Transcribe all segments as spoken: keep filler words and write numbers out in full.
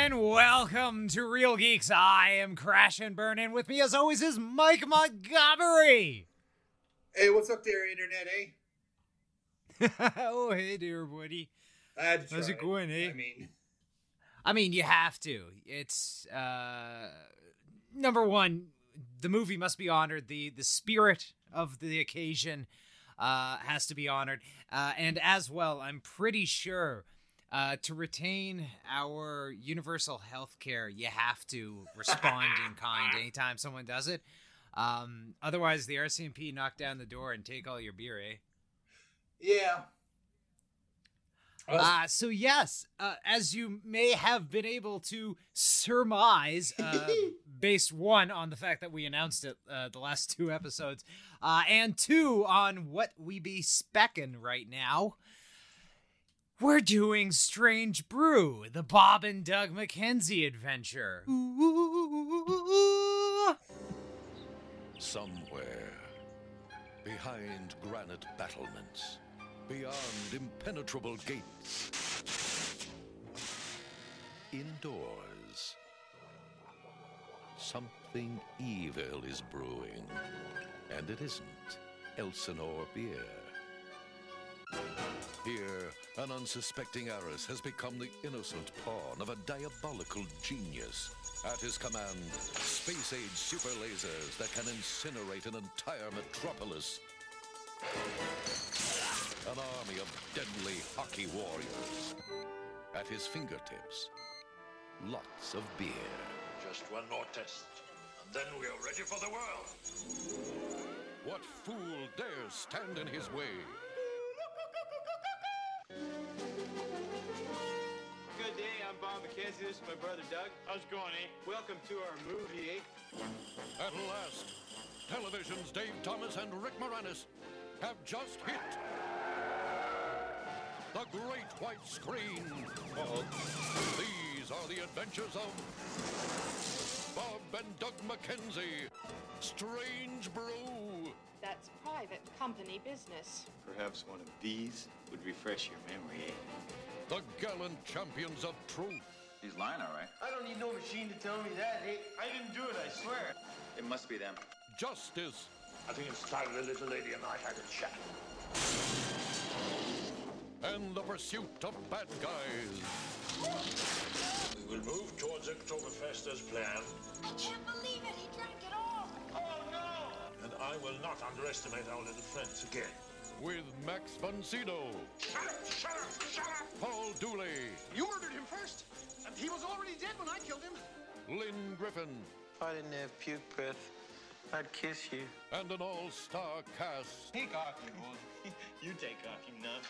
and welcome to Real Geeks. I am Crash and Burn, and with me as always is Mike Montgomery. Hey, what's up there, Internet, eh? Oh, hey there, buddy. I had to How's try it going, eh? I mean, I mean, you have to. It's, uh, number one, the movie must be honored. The, the spirit of the occasion uh, has to be honored. Uh, and as well, I'm pretty sure uh, to retain our universal health care, you have to respond in kind anytime someone does it. Um, otherwise, the R C M P knock down the door and take all your beer, eh? yeah. Uh, so yes, uh, as you may have been able to surmise, uh, based one on the fact that we announced it uh, the last two episodes, uh, and two on what we be specking right now, we're doing Strange Brew, the Bob and Doug McKenzie adventure. Ooh. Somewhere, behind granite battlements, beyond impenetrable gates, indoors, something evil is brewing, and it isn't Elsinore beer. Here, an unsuspecting heiress has become the innocent pawn of a diabolical genius. At his command, space-age super lasers that can incinerate an entire metropolis. An army of deadly hockey warriors. At his fingertips, lots of beer. Just one more test, and then we are ready for the world. What fool dares stand in his way? Good day, I'm Bob McKenzie. This is my brother Doug. How's it going, eh? Welcome to our movie, eh? At last, television's Dave Thomas and Rick Moranis have just hit the great white screen. Uh-oh. These are the adventures of Bob and Doug McKenzie. Strange Brew. That's private company business. Perhaps one of these would refresh your memory, eh? The gallant champions of truth. He's lying, all right. I don't need no machine to tell me that, eh? I didn't do it, I swear. It must be them. Justice. I think it's time the little lady and I had a chat. And the pursuit of bad guys. We will move towards Oktoberfest as planned, I can't believe it. He drank it all. Oh, no! and I will not underestimate our little friends again. With Max von Sydow, Shut up! Shut up! Shut up! Paul Dooley, You murdered him first, and he was already dead when I killed him. Lynn Griffin, If I didn't have puke breath, I'd kiss you. and an all-star cast. Take off, you old. You take off, you nut.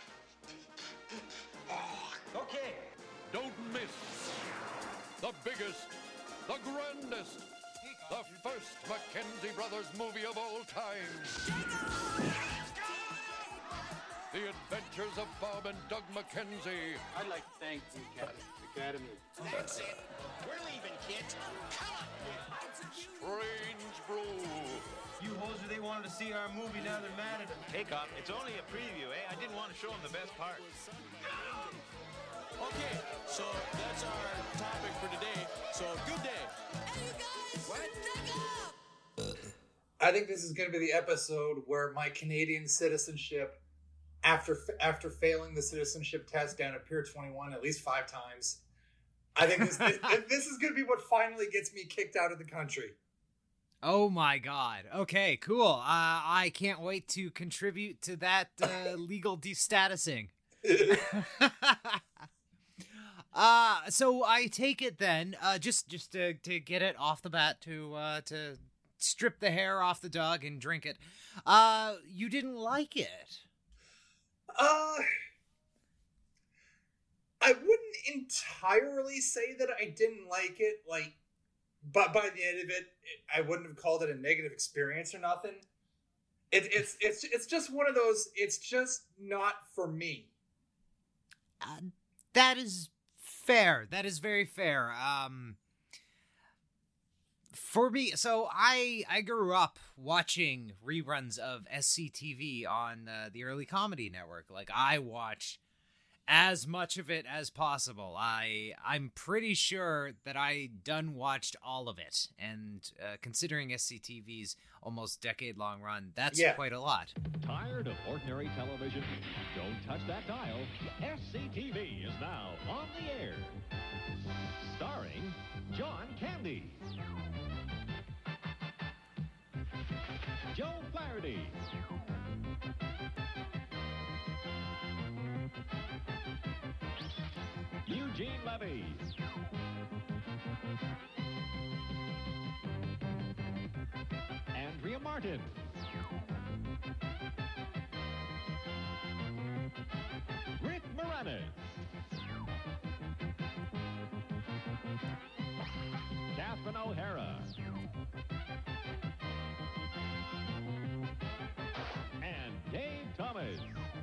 Okay. Don't miss the biggest, the grandest, the first Mackenzie Brothers movie of all time. The Adventures of Bob and Doug McKenzie. I'd like to thank the Academy. That's it. We're leaving, kids. Come on. Strange Brew. You hoser, they wanted to see our movie, now they're mad at us. Take off. It's only a preview, eh? I didn't want to show them the best part. Okay, so that's our topic for today. So, good day. Hey, you guys! What? Take up! I think this is going to be the episode where my Canadian citizenship, after after failing the citizenship test down at Pier twenty-one at least five times, I think this this, this is going to be what finally gets me kicked out of the country. Oh my god. Okay, cool. Uh, I can't wait to contribute to that uh, legal destatусing. uh, so I take it then, uh, just just to, to get it off the bat, to uh, to strip the hair off the dog and drink it. Uh, you didn't like it. Uh, I wouldn't entirely say that I didn't like it, like, but by the end of it, I wouldn't have called it a negative experience or nothing. It, it's it's it's just one of those. It's just not for me. Uh, that is fair. That is very fair. Um, for me, so I I grew up watching reruns of S C T V on uh, the early comedy network. Like, I watched as much of it as possible. I I'm pretty sure that I done watched all of it, and uh, considering S C T V's almost decade-long run, that's Yeah. quite a lot. Tired of ordinary television? Don't touch that dial. S C T V is now on the air. Starring John Candy, Joe Flaherty, Eugene Levy, Andrea Martin, Rick Moranis, Catherine O'Hara, and Dave Thomas.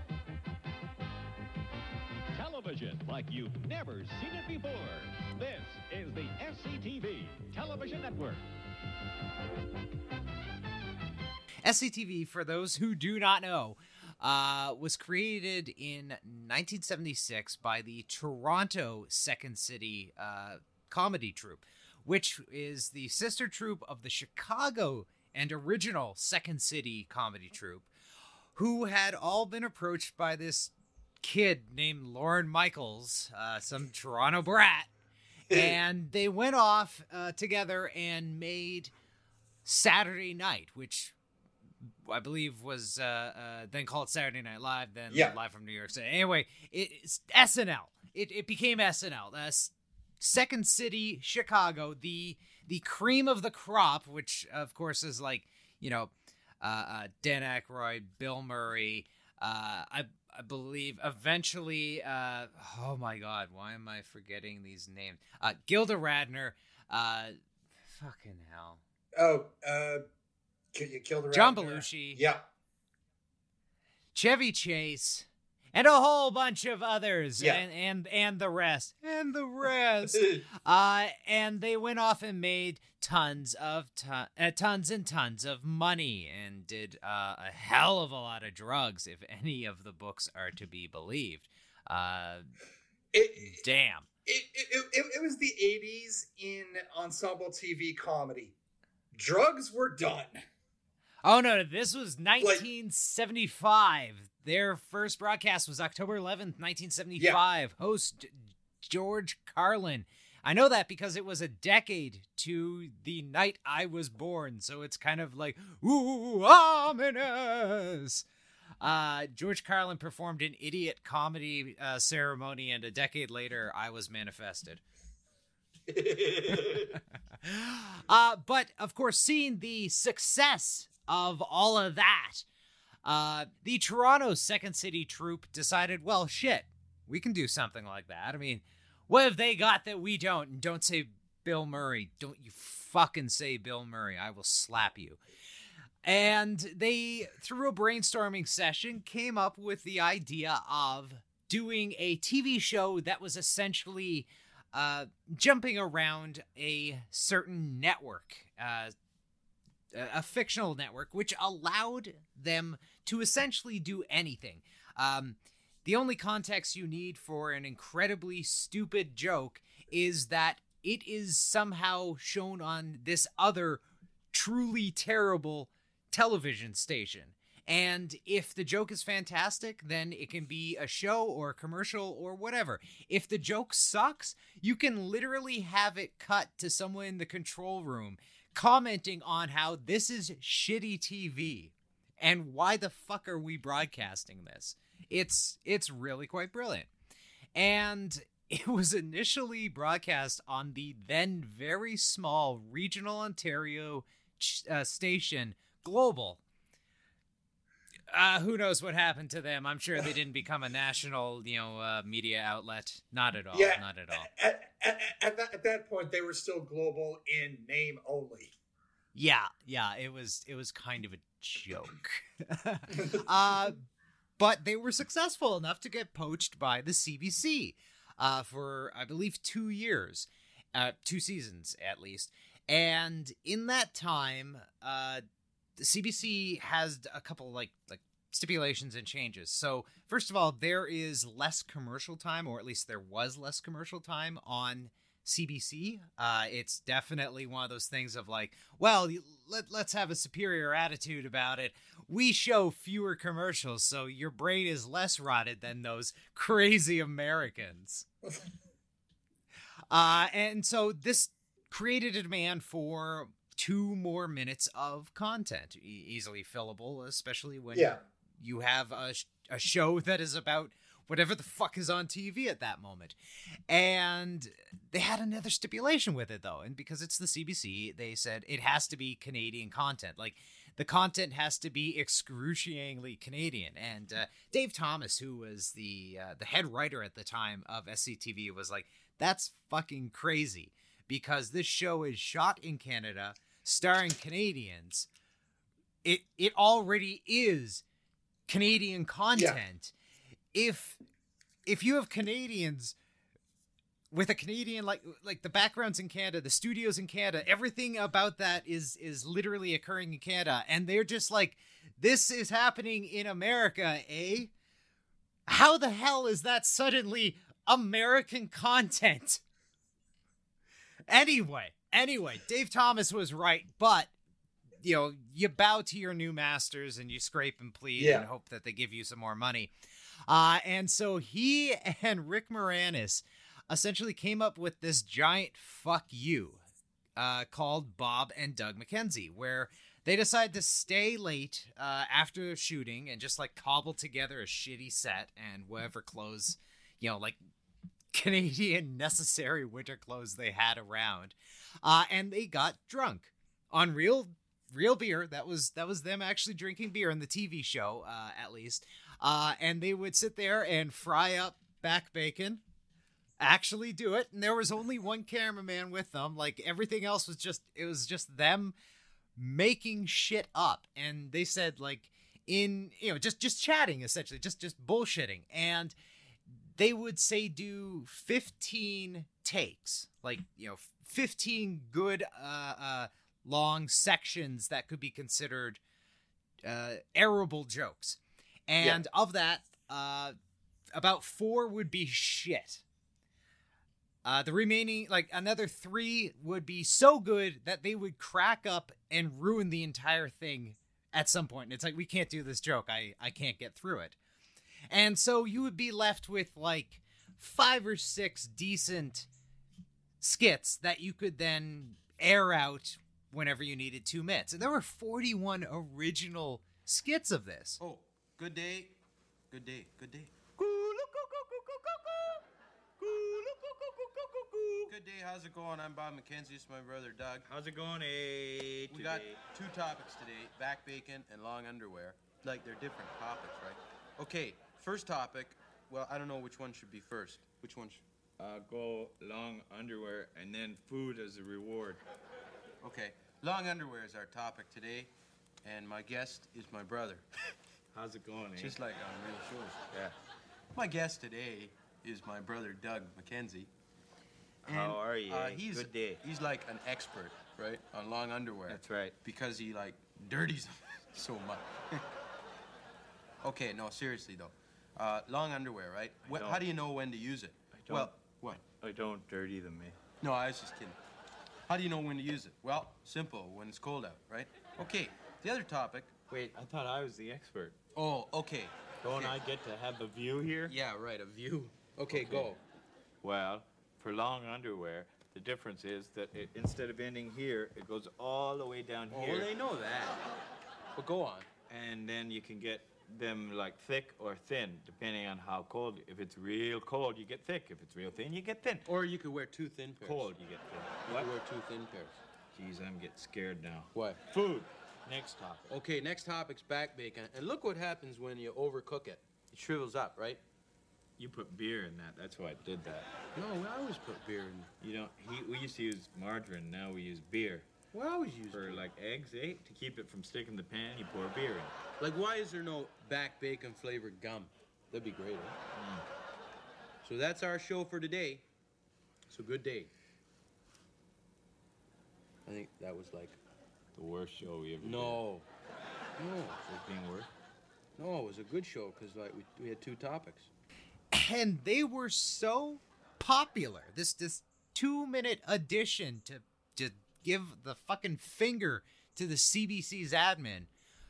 Television like you've never seen it before. This is the S C T V Television Network. S C T V, for those who do not know, uh, was created in nineteen seventy-six by the Toronto Second City uh, comedy troupe, which is the sister troupe of the Chicago and original Second City comedy troupe, who had all been approached by this kid named Lorne Michaels, uh, some Toronto brat, and they went off uh, together and made Saturday Night, which I believe was uh, uh, then called Saturday Night Live, then Yeah. Live from New York City. Anyway, it, it's S N L. It, it became S N L. Uh, S- Second City, Chicago, the the cream of the crop, which of course is like, you know, uh, uh, Dan Aykroyd, Bill Murray, uh, I I believe eventually, uh, oh my God, why am I forgetting these names? Uh, Gilda Radner, uh, fucking hell. Oh, uh, ki- you killed her. John out there. Belushi. Yeah. Chevy Chase, and a whole bunch of others, Yeah. and, and and the rest, and the rest. uh, and they went off and made tons of ton- uh, tons and tons of money, and did uh, a hell of a lot of drugs, if any of the books are to be believed. Uh, It, damn. it, it, it, it was the eighties in ensemble T V comedy. Drugs were done. Oh no, this was nineteen seventy-five. Their first broadcast was October eleventh, nineteen seventy-five. Yeah. Host George Carlin. I know that because it was a decade to the night I was born, so it's kind of like, ooh, ominous. Uh, George Carlin performed an idiot comedy uh, ceremony, and a decade later, I was manifested. uh, but, of course, seeing the success of all of that, uh, the Toronto Second City troupe decided, well, shit, we can do something like that. I mean, what have they got that we don't? And don't say Bill Murray. Don't you fucking say Bill Murray. I will slap you. And they, through a brainstorming session, came up with the idea of doing a T V show that was essentially uh, jumping around a certain network, uh, a fictional network, which allowed them to essentially do anything. Um, the only context you need for an incredibly stupid joke is that it is somehow shown on this other truly terrible television station. And if the joke is fantastic, then it can be a show or a commercial or whatever. If the joke sucks, you can literally have it cut to someone in the control room commenting on how this is shitty T V and why the fuck are we broadcasting this? It's it's really quite brilliant. And it was initially broadcast on the then very small regional Ontario uh, station, Global. Uh, who knows what happened to them? I'm sure they didn't become a national, you know, uh, media outlet. Not at all. Yeah, not at all. At, at, at, that, at that point, they were still global in name only. Yeah, yeah. It was it was kind of a joke. uh, but they were successful enough to get poached by the C B C uh, for, I believe, two years, uh, two seasons at least. And in that time, uh, the C B C has a couple like like stipulations and changes. So, first of all, there is less commercial time, or at least there was less commercial time on C B C. Uh, it's definitely one of those things of like, well, let, let's have a superior attitude about it. We show fewer commercials, so your brain is less rotted than those crazy Americans. uh, and so this created a demand for two more minutes of content, e- easily fillable, especially when Yeah. you have a, sh- a show that is about whatever the fuck is on T V at that moment. And they had another stipulation with it, though. And because it's the C B C, they said it has to be Canadian content. Like, the content has to be excruciatingly Canadian. And uh, Dave Thomas, who was the uh, the head writer at the time of S C T V, was like, that's fucking crazy. Because this show is shot in Canada, starring Canadians. It, it already is Canadian content. Yeah. If if you have Canadians with a Canadian, like like the backgrounds in Canada, the studios in Canada, everything about that is is literally occurring in Canada, and they're just like, this is happening in America, eh? How the hell is that suddenly American content? Anyway, anyway, Dave Thomas was right, but you know, you bow to your new masters and you scrape and plead yeah. and hope that they give you some more money. Uh, and so he and Rick Moranis essentially came up with this giant fuck you uh, called Bob and Doug McKenzie, where they decided to stay late uh, after shooting and just like cobble together a shitty set and whatever clothes, you know, like Canadian necessary winter clothes they had around. Uh, and they got drunk on real real beer. That was that was them actually drinking beer in the T V show, uh, at least. Uh, and they would sit there and fry up back bacon, actually do it. And there was only one cameraman with them. Like, everything else was just, it was just them making shit up. And they said, like, in, you know, just, just chatting, essentially, just, just bullshitting. And they would say do fifteen takes, like, you know, fifteen good, uh, uh, long sections that could be considered uh, airable jokes. And yeah. of that, uh, about four would be shit. Uh, the remaining, like, another three would be so good that they would crack up and ruin the entire thing at some point. And it's like, we can't do this joke. I, I can't get through it. And so you would be left with, like, five or six decent skits that you could then air out whenever you needed two minutes. And there were forty-one original skits of this. Oh, good day, good day, good day. Good day, how's it going? I'm Bob McKenzie, it's my brother Doug. How's it going, eh? We got two topics today, back bacon and long underwear. Like, they're different topics, right? Okay, first topic, well, I don't know which one should be first. Which one should... Uh, go long underwear and then food as a reward. Okay, long underwear is our topic today, and my guest is my brother. How's it going, eh? Just like on real shows. Yeah. My guest today is my brother Doug McKenzie. And, How are you? Uh, he's, Good day. He's like an expert, right, on long underwear. That's right. Because he, like, dirties them so much. Okay, no, seriously, though. Uh, long underwear, right? Wh- how do you know when to use it? I don't. Well, what? I don't dirty them, eh? No, I was just kidding. How do you know when to use it? Well, simple, when it's cold out, right? Okay, the other topic... Wait, I thought I was the expert. Oh, okay. Don't okay. I get to have the view here? Yeah, right, a view. Okay, okay. go. Well, for long underwear, the difference is that it, instead of ending here, it goes all the way down oh, here. Well, they know that. But go on. And then you can get them like thick or thin, depending on how cold. If it's real cold, you get thick. If it's real thin, you get thin. Or you could wear two thin pairs. Cold, you get thin. You What? could wear two thin pairs. Jeez, I'm getting scared now. What? Food. Next topic. Okay, next topic's back bacon. And look what happens when you overcook it. It shrivels up, right? You put beer in that. That's why I did that. No, we always put beer in. You don't. He, we used to use margarine. Now we use beer. We always use For beer. like eggs, eh? To keep it from sticking in the pan, you pour beer in. Like, why is there no back bacon flavored gum? That'd be great, eh? Mm. So that's our show for today. So good day. I think that was like... The worst show we ever did. No. No. Was being worse? No, it was a good show because like we, we had two topics. And they were so popular. This this two minute addition to to give the fucking finger to the C B C's admin.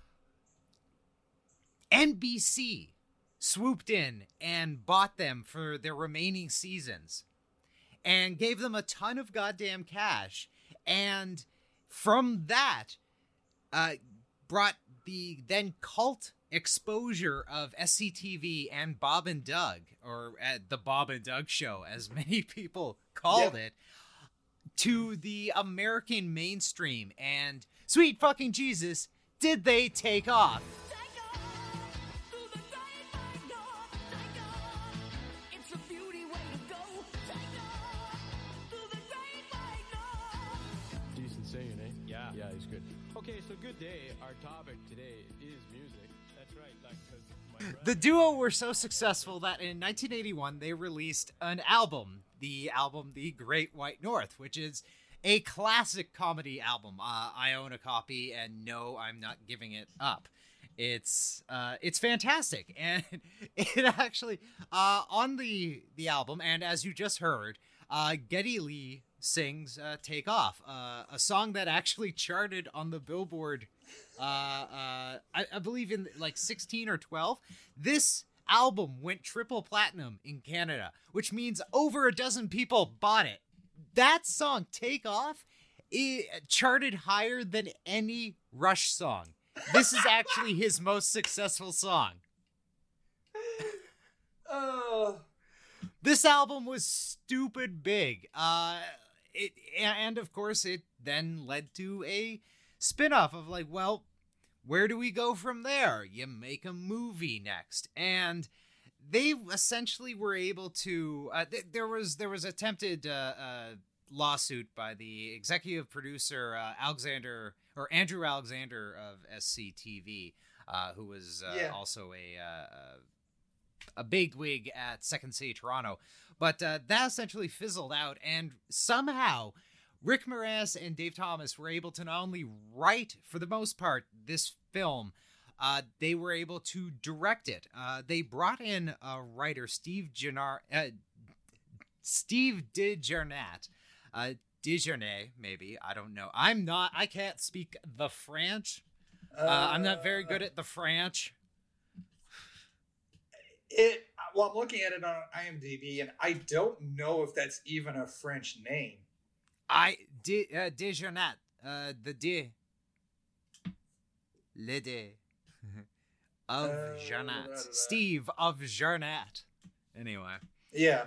N B C swooped in and bought them for their remaining seasons and gave them a ton of goddamn cash. And from that, uh, brought the then cult exposure of S C T V and Bob and Doug, or uh, the Bob and Doug Show, as many people called Yeah. it, to the American mainstream. And sweet fucking Jesus, did they take off? Decent singing, eh? Yeah. Yeah, he's good. Okay, so good day. Our topic today is music. That's right. Like, 'cause my brother- The duo were so successful that in nineteen eighty-one they released an album, the album The Great White North, which is a classic comedy album. Uh, I own a copy, and no, I'm not giving it up. It's uh, it's fantastic, and it actually uh, on the the album, and as you just heard, uh, Geddy Lee sings uh, "Take Off," uh, a song that actually charted on the Billboard. Uh, uh, I, I believe in like sixteen or twelve. This album went triple platinum in Canada, which means over a dozen people bought it. That song, Take Off, it charted higher than any Rush song. This is actually his most successful song. Oh. This album was stupid big. Uh, it and of course it then led to a spin-off of like, well, where do we go from there? You make a movie next. And they essentially were able to uh, th- there was there was attempted uh, uh, lawsuit by the executive producer uh, Alexander or Andrew Alexander of S C T V, uh, who was uh, Yeah. also a uh, a bigwig at Second City Toronto. But uh, that essentially fizzled out, and somehow Rick Moranis and Dave Thomas were able to not only write, for the most part, this film, uh, they were able to direct it. Uh, they brought in a writer, Steve Janar, uh, Steve DeJarnat, uh, DeJarnay, maybe, I don't know. I'm not, I can't speak the French. Uh, I'm not very good at the French. It. Well, I'm looking at it on IMDb, and I don't know if that's even a French name. I de, uh, DeJarnat, uh, the de, le de of Uh, Jarnat, da, da, da. Steve of Jarnat. Anyway, Yeah.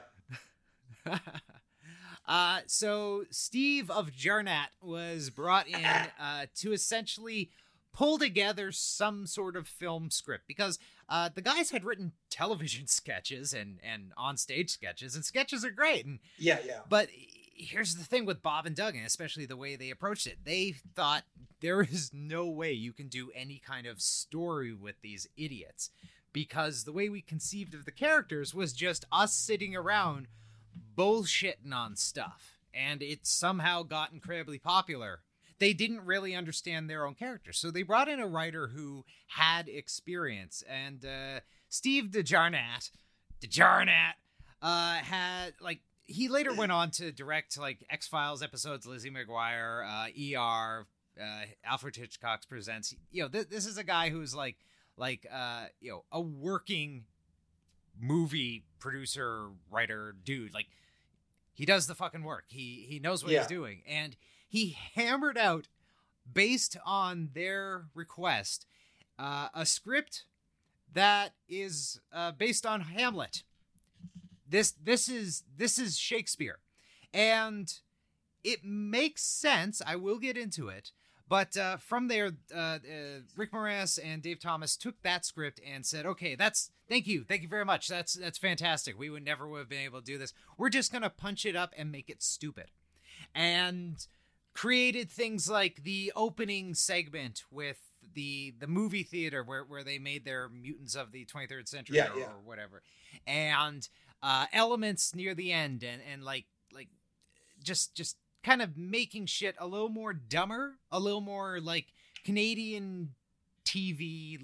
uh, so Steve of Jarnat was brought in uh, to essentially pull together some sort of film script, because uh, the guys had written television sketches and and on stage sketches, and sketches are great, and Yeah, yeah. but here's the thing with Bob and Doug, and especially the way they approached it. They thought there is no way you can do any kind of story with these idiots, because the way we conceived of the characters was just us sitting around bullshitting on stuff, and it somehow got incredibly popular. They didn't really understand their own characters, so they brought in a writer who had experience, and uh, Steve DeJarnat, DeJarnat, uh, had, like, he later went on to direct, like, X-Files episodes, Lizzie McGuire, uh, E R, uh, Alfred Hitchcock Presents. You know, th- this is a guy who's, like, like, uh, you know, a working movie producer, writer, dude. Like, he does the fucking work. He he knows what Yeah. he's doing. And he hammered out, based on their request, uh, a script that is uh, based on Hamlet. This this is this is Shakespeare, and it makes sense. I will get into it, but uh, from there, uh, uh, Rick Moranis and Dave Thomas took that script and said, "Okay, that's thank you, thank you very much. That's that's fantastic. We would never would have been able to do this. We're just gonna punch it up and make it stupid," and created things like the opening segment with the the movie theater where where they made their Mutants of the twenty-third Century Yeah, or, yeah. or whatever, and uh, elements near the end, and and like like just just kind of making shit a little more dumber, a little more like Canadian T V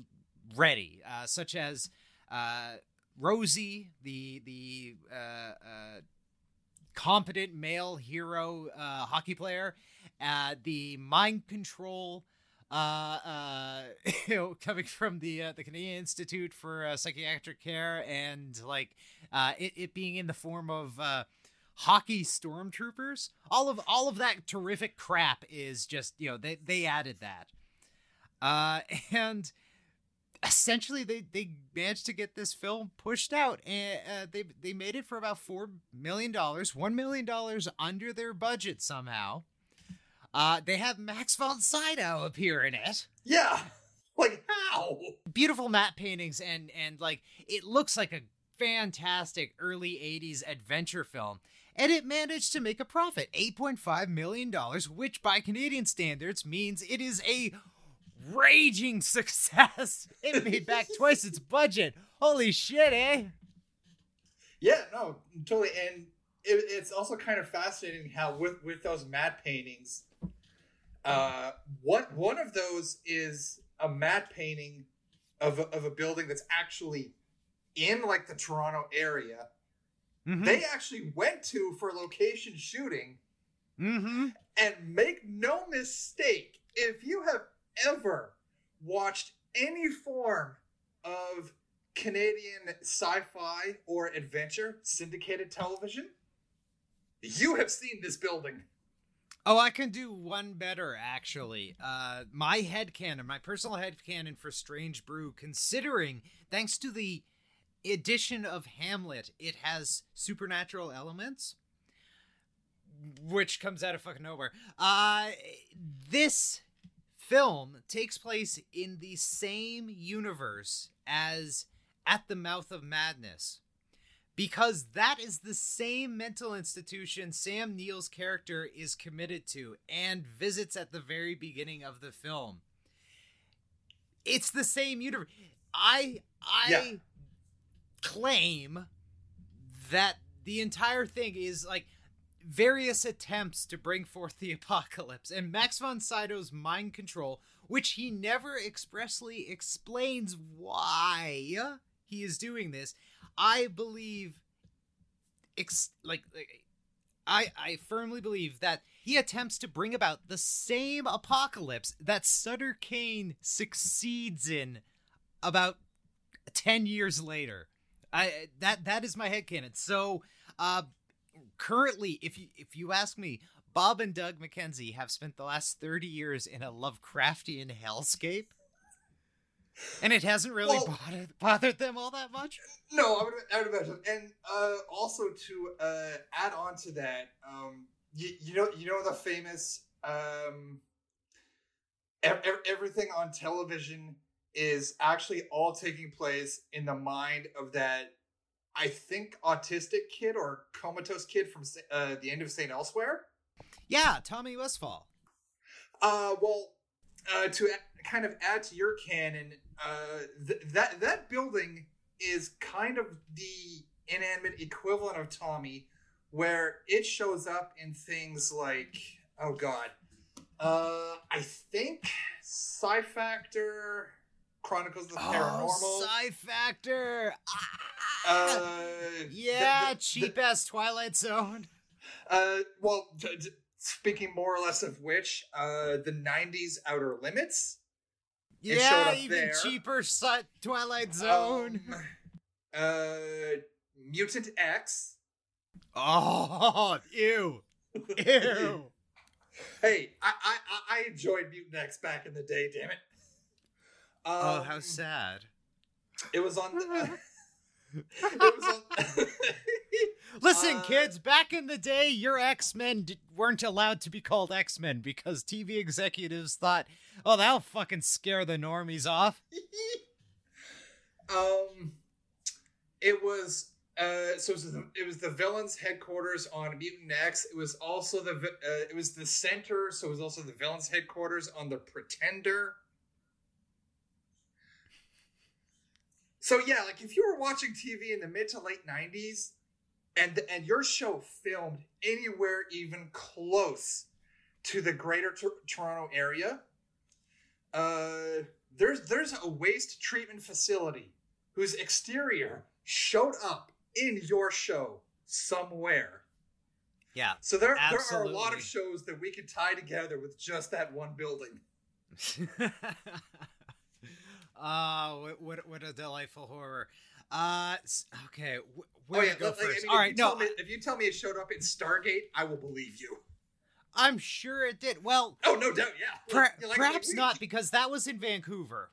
ready, uh, such as uh, Rosie, the the uh, uh, competent male hero uh, hockey player, uh, the mind control. Uh, uh, you know, coming from the uh, the Canadian Institute for uh, Psychiatric Care, and like uh, it, it being in the form of uh, hockey stormtroopers, all of all of that terrific crap is just, you know, they they added that, uh, and essentially they they managed to get this film pushed out, and uh, they they made it for about four million dollars, one million dollars under their budget somehow. Uh, they have Max von Sydow appear in it. Yeah, like how? Beautiful matte paintings, and and like it looks like a fantastic early eighties adventure film, and it managed to make a profit, eight point five million dollars, which by Canadian standards means it is a raging success. It made back twice its budget. Holy shit, eh? Yeah, no, totally, and it, it's also kind of fascinating how with with those matte paintings. Uh, one one of those is a matte painting of a, of a building that's actually in like the Toronto area. Mm-hmm. They actually went to for location shooting. Mm-hmm. And make no mistake, if you have ever watched any form of Canadian sci-fi or adventure syndicated television, you have seen this building. Oh, I can do one better, actually. Uh, my headcanon, my personal headcanon for Strange Brew, considering, thanks to the edition of Hamlet, it has supernatural elements, which comes out of fucking nowhere. Uh, this film takes place in the same universe as At the Mouth of Madness, because that is the same mental institution Sam Neill's character is committed to and visits at the very beginning of the film. It's the same universe. I I yeah. claim that the entire thing is like various attempts to bring forth the apocalypse, and Max von Sydow's mind control, which he never expressly explains why he is doing this. I believe, ex- like, like, I I firmly believe that he attempts to bring about the same apocalypse that Sutter Kane succeeds in about ten years later. I that that is my headcanon. So, uh, currently, if you if you ask me, Bob and Doug McKenzie have spent the last thirty years in a Lovecraftian hellscape. And it hasn't really well, bothered, bothered them all that much? No, I would, I would imagine. And uh, also to uh, add on to that, um, you, you know you know the famous um, ev- everything on television is actually all taking place in the mind of that, I think, autistic kid or comatose kid from uh, the end of Saint Elsewhere? Yeah, Tommy Westphal. Uh, well, uh, to a- kind of add to your canon, uh, th- that that building is kind of the inanimate equivalent of Tommy, where it shows up in things like, oh god, uh, I think Psi Factor, Chronicles of the Paranormal. Oh, Psi Factor! Ah! Uh, yeah, cheap ass Twilight Zone. Uh, well, d- d- speaking more or less of which, uh, the nineties Outer Limits. Yeah, even there. Cheaper su- Twilight Zone. Um, uh, Mutant X. Oh, ew. Ew. Hey, I, I I enjoyed Mutant X back in the day, damn it. Um, oh, how sad. It was on the... Uh, it was on... Listen, uh, kids, back in the day, your X-Men d- weren't allowed to be called X-Men because T V executives thought, oh, that'll fucking scare the normies off. um, it was, uh, so it was, the, it was the villain's headquarters on Mutant X. It was also the, uh, it was the center, so it was also the villain's headquarters on the Pretender. So yeah, like if you were watching T V in the mid to late nineties, and and your show filmed anywhere even close to the greater T- Toronto area, uh, There's there's a waste treatment facility whose exterior showed up in your show somewhere. Yeah. So there absolutely. there are a lot of shows that we could tie together with just that one building. uh, what, what what a delightful horror. Uh, okay. Wh- where oh yeah, to go like, first? I mean, All if right, you no. tell me, if you tell me it showed up in Stargate, I will believe you. I'm sure it did. Well, oh no doubt, yeah. Per- Like, like, perhaps like, not, because that was in Vancouver.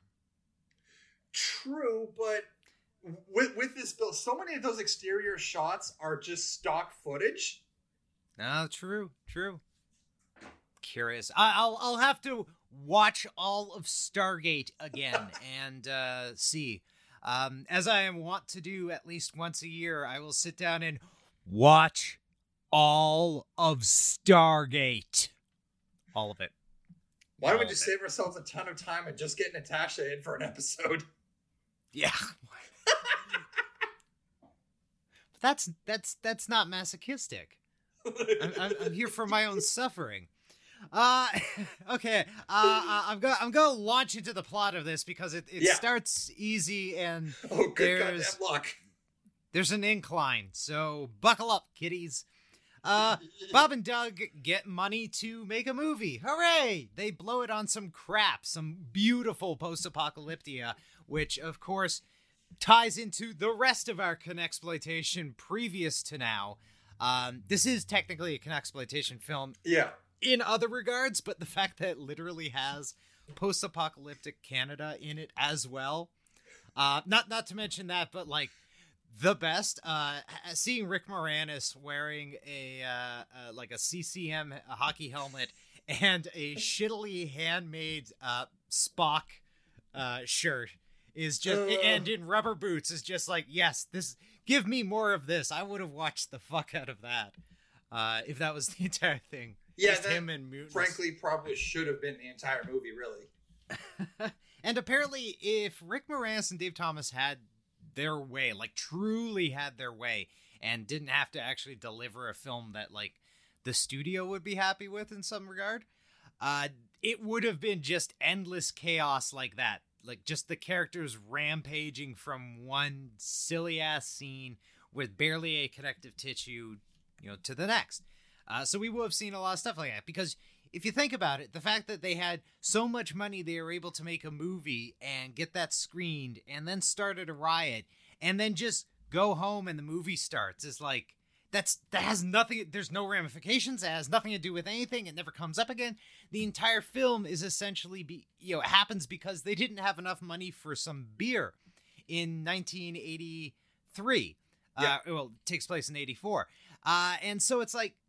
True, but with with this bill, so many of those exterior shots are just stock footage. No, true, true. Curious. I, I'll I'll have to watch all of Stargate again and uh, see. Um, as I am wont to do at least once a year, I will sit down and watch all of Stargate. All of it. Why don't all we just it. save ourselves a ton of time and just get Natasha in for an episode? Yeah. that's that's that's not masochistic. I'm, I'm, I'm here for my own suffering. Uh, okay. Uh, I'm going. I'm going to launch into the plot of this because it, it Yeah. starts easy and Oh, good there's goddamn luck. there's an incline. So buckle up, kiddies. Uh, Bob and Doug get money to make a movie. Hooray! They blow it on some crap, some beautiful post-apocalyptia, which of course ties into the rest of our Connexploitation previous to now. Um, this is technically a Connexploitation film. Yeah. In other regards, but the fact that it literally has post-apocalyptic Canada in it as well. Uh, not not to mention that, but like the best, uh, seeing Rick Moranis wearing a uh, uh, like a C C M hockey helmet and a shittily handmade uh, Spock uh, shirt is just, Uh. and in rubber boots is just like, yes, this. Give me more of this. I would have watched the fuck out of that uh, if that was the entire thing. Yeah, Just that, him and mutants. frankly, probably should have been the entire movie, really. And apparently, if Rick Moranis and Dave Thomas had their way, like truly had their way, and didn't have to actually deliver a film that like the studio would be happy with in some regard, uh, it would have been just endless chaos like that. Like just the characters rampaging from one silly ass scene with barely a connective tissue, you know, to the next. Uh, so we will have seen a lot of stuff like that, because if you think about it, the fact that they had so much money, they were able to make a movie and get that screened and then started a riot and then just go home and the movie starts is like, that's, that has nothing, there's no ramifications. It has nothing to do with anything. It never comes up again. The entire film is essentially, be, you know, it happens because they didn't have enough money for some beer in nineteen eighty-three. Yeah. Uh, well, it takes place in eighty-four. Uh, and so it's like,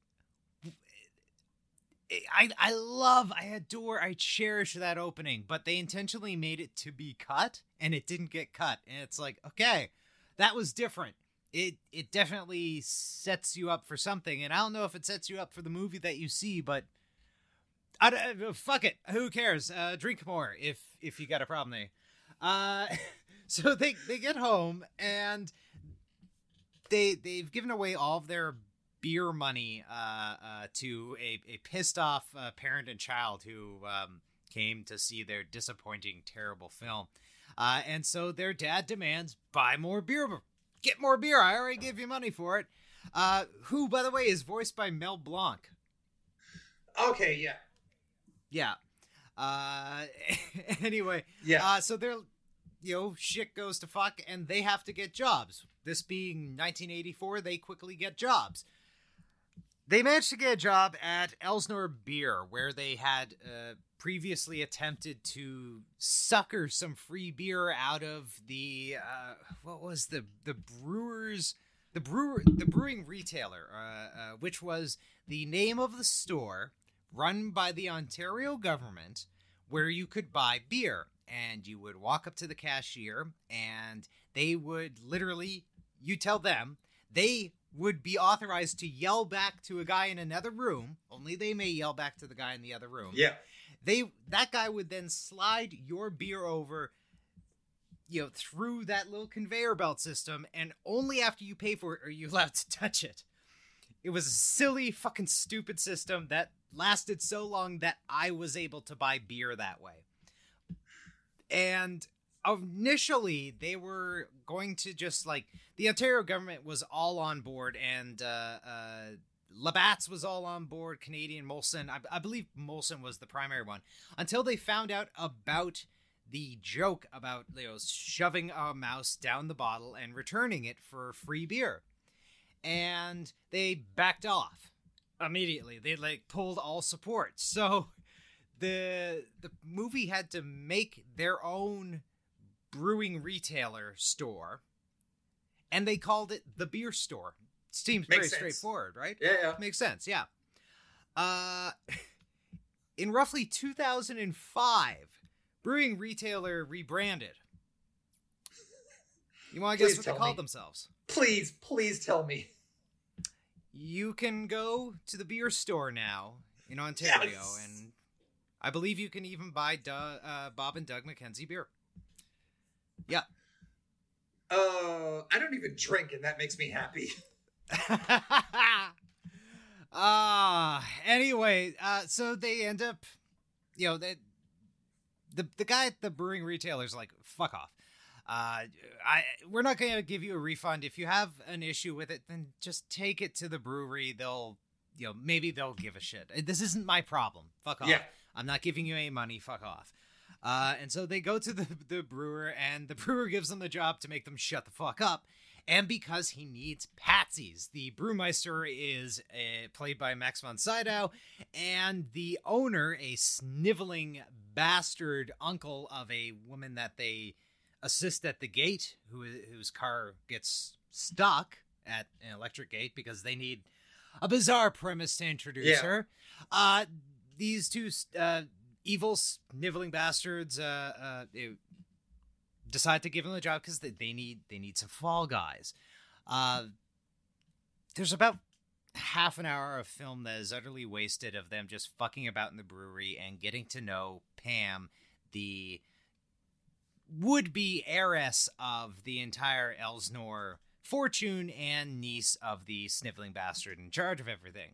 I, I love, I adore, I cherish that opening, but they intentionally made it to be cut and it didn't get cut. And it's like, okay, that was different. It it definitely sets you up for something, and I don't know if it sets you up for the movie that you see, but I don't, fuck it, who cares? Uh, drink more if if you got a problem there. Uh, so they they get home and they they've given away all of their beer money uh, uh, to a a pissed off uh, parent and child who um, came to see their disappointing, terrible film, uh, and so their dad demands buy more beer. Get more beer. I already gave you money for it. Uh, who, by the way, is voiced by Mel Blanc. Okay, yeah. Yeah. Uh, anyway. Yeah. Uh, so they're, you know, shit goes to fuck, and they have to get jobs. This being nineteen eighty-four, they quickly get jobs. They managed to get a job at Elsnor Beer, where they had uh, previously attempted to sucker some free beer out of the uh, what was the the brewers the brewer the brewing retailer, uh, uh, which was the name of the store run by the Ontario government, where you could buy beer, and you would walk up to the cashier, and they would literally, you tell them, they would be authorized to yell back to a guy in another room. Only they may yell back to the guy in the other room. Yeah. They that guy would then slide your beer over, you know, through that little conveyor belt system, and only after you pay for it are you allowed to touch it. It was a silly, fucking stupid system that lasted so long that I was able to buy beer that way. And initially, they were going to just, like, the Ontario government was all on board, and uh, uh, Labatt's was all on board, Canadian Molson. I, I believe Molson was the primary one, until they found out about the joke about, you know, shoving a mouse down the bottle and returning it for free beer. And they backed off immediately. They, like, pulled all support. So the the movie had to make their own brewing retailer store, and they called it the Beer Store. Seems very straightforward, right? Yeah, yeah. Makes sense, yeah. Uh, in roughly two thousand five, brewing retailer rebranded. You want to guess Please what they tell called me. themselves? Please, please tell me. You can go to the Beer Store now in Ontario, Yes. and I believe you can even buy Du- uh, Bob and Doug McKenzie beer. Yeah. Uh, I don't even drink, and that makes me happy. Ah, uh, anyway, uh, so they end up, you know, they, the the guy at the brewing retailer's like, fuck off. Uh, I we're not going to give you a refund. If you have an issue with it, then just take it to the brewery. They'll, you know, maybe they'll give a shit. This isn't my problem. Fuck off. Yeah. I'm not giving you any money. Fuck off. Uh, and so they go to the, the brewer, and the brewer gives them the job to make them shut the fuck up. And because he needs patsies, the brewmeister is uh, played by Max von Sydow, and the owner, a sniveling bastard uncle of a woman that they assist at the gate, who whose car gets stuck at an electric gate because they need a bizarre premise to introduce Yeah. her. Uh, these two uh, evil sniveling bastards uh, uh, they decide to give him the job because they, they need they need some fall guys. Uh, there's about half an hour of film that is utterly wasted of them just fucking about in the brewery and getting to know Pam, the would-be heiress of the entire Elsnore fortune and niece of the sniveling bastard in charge of everything.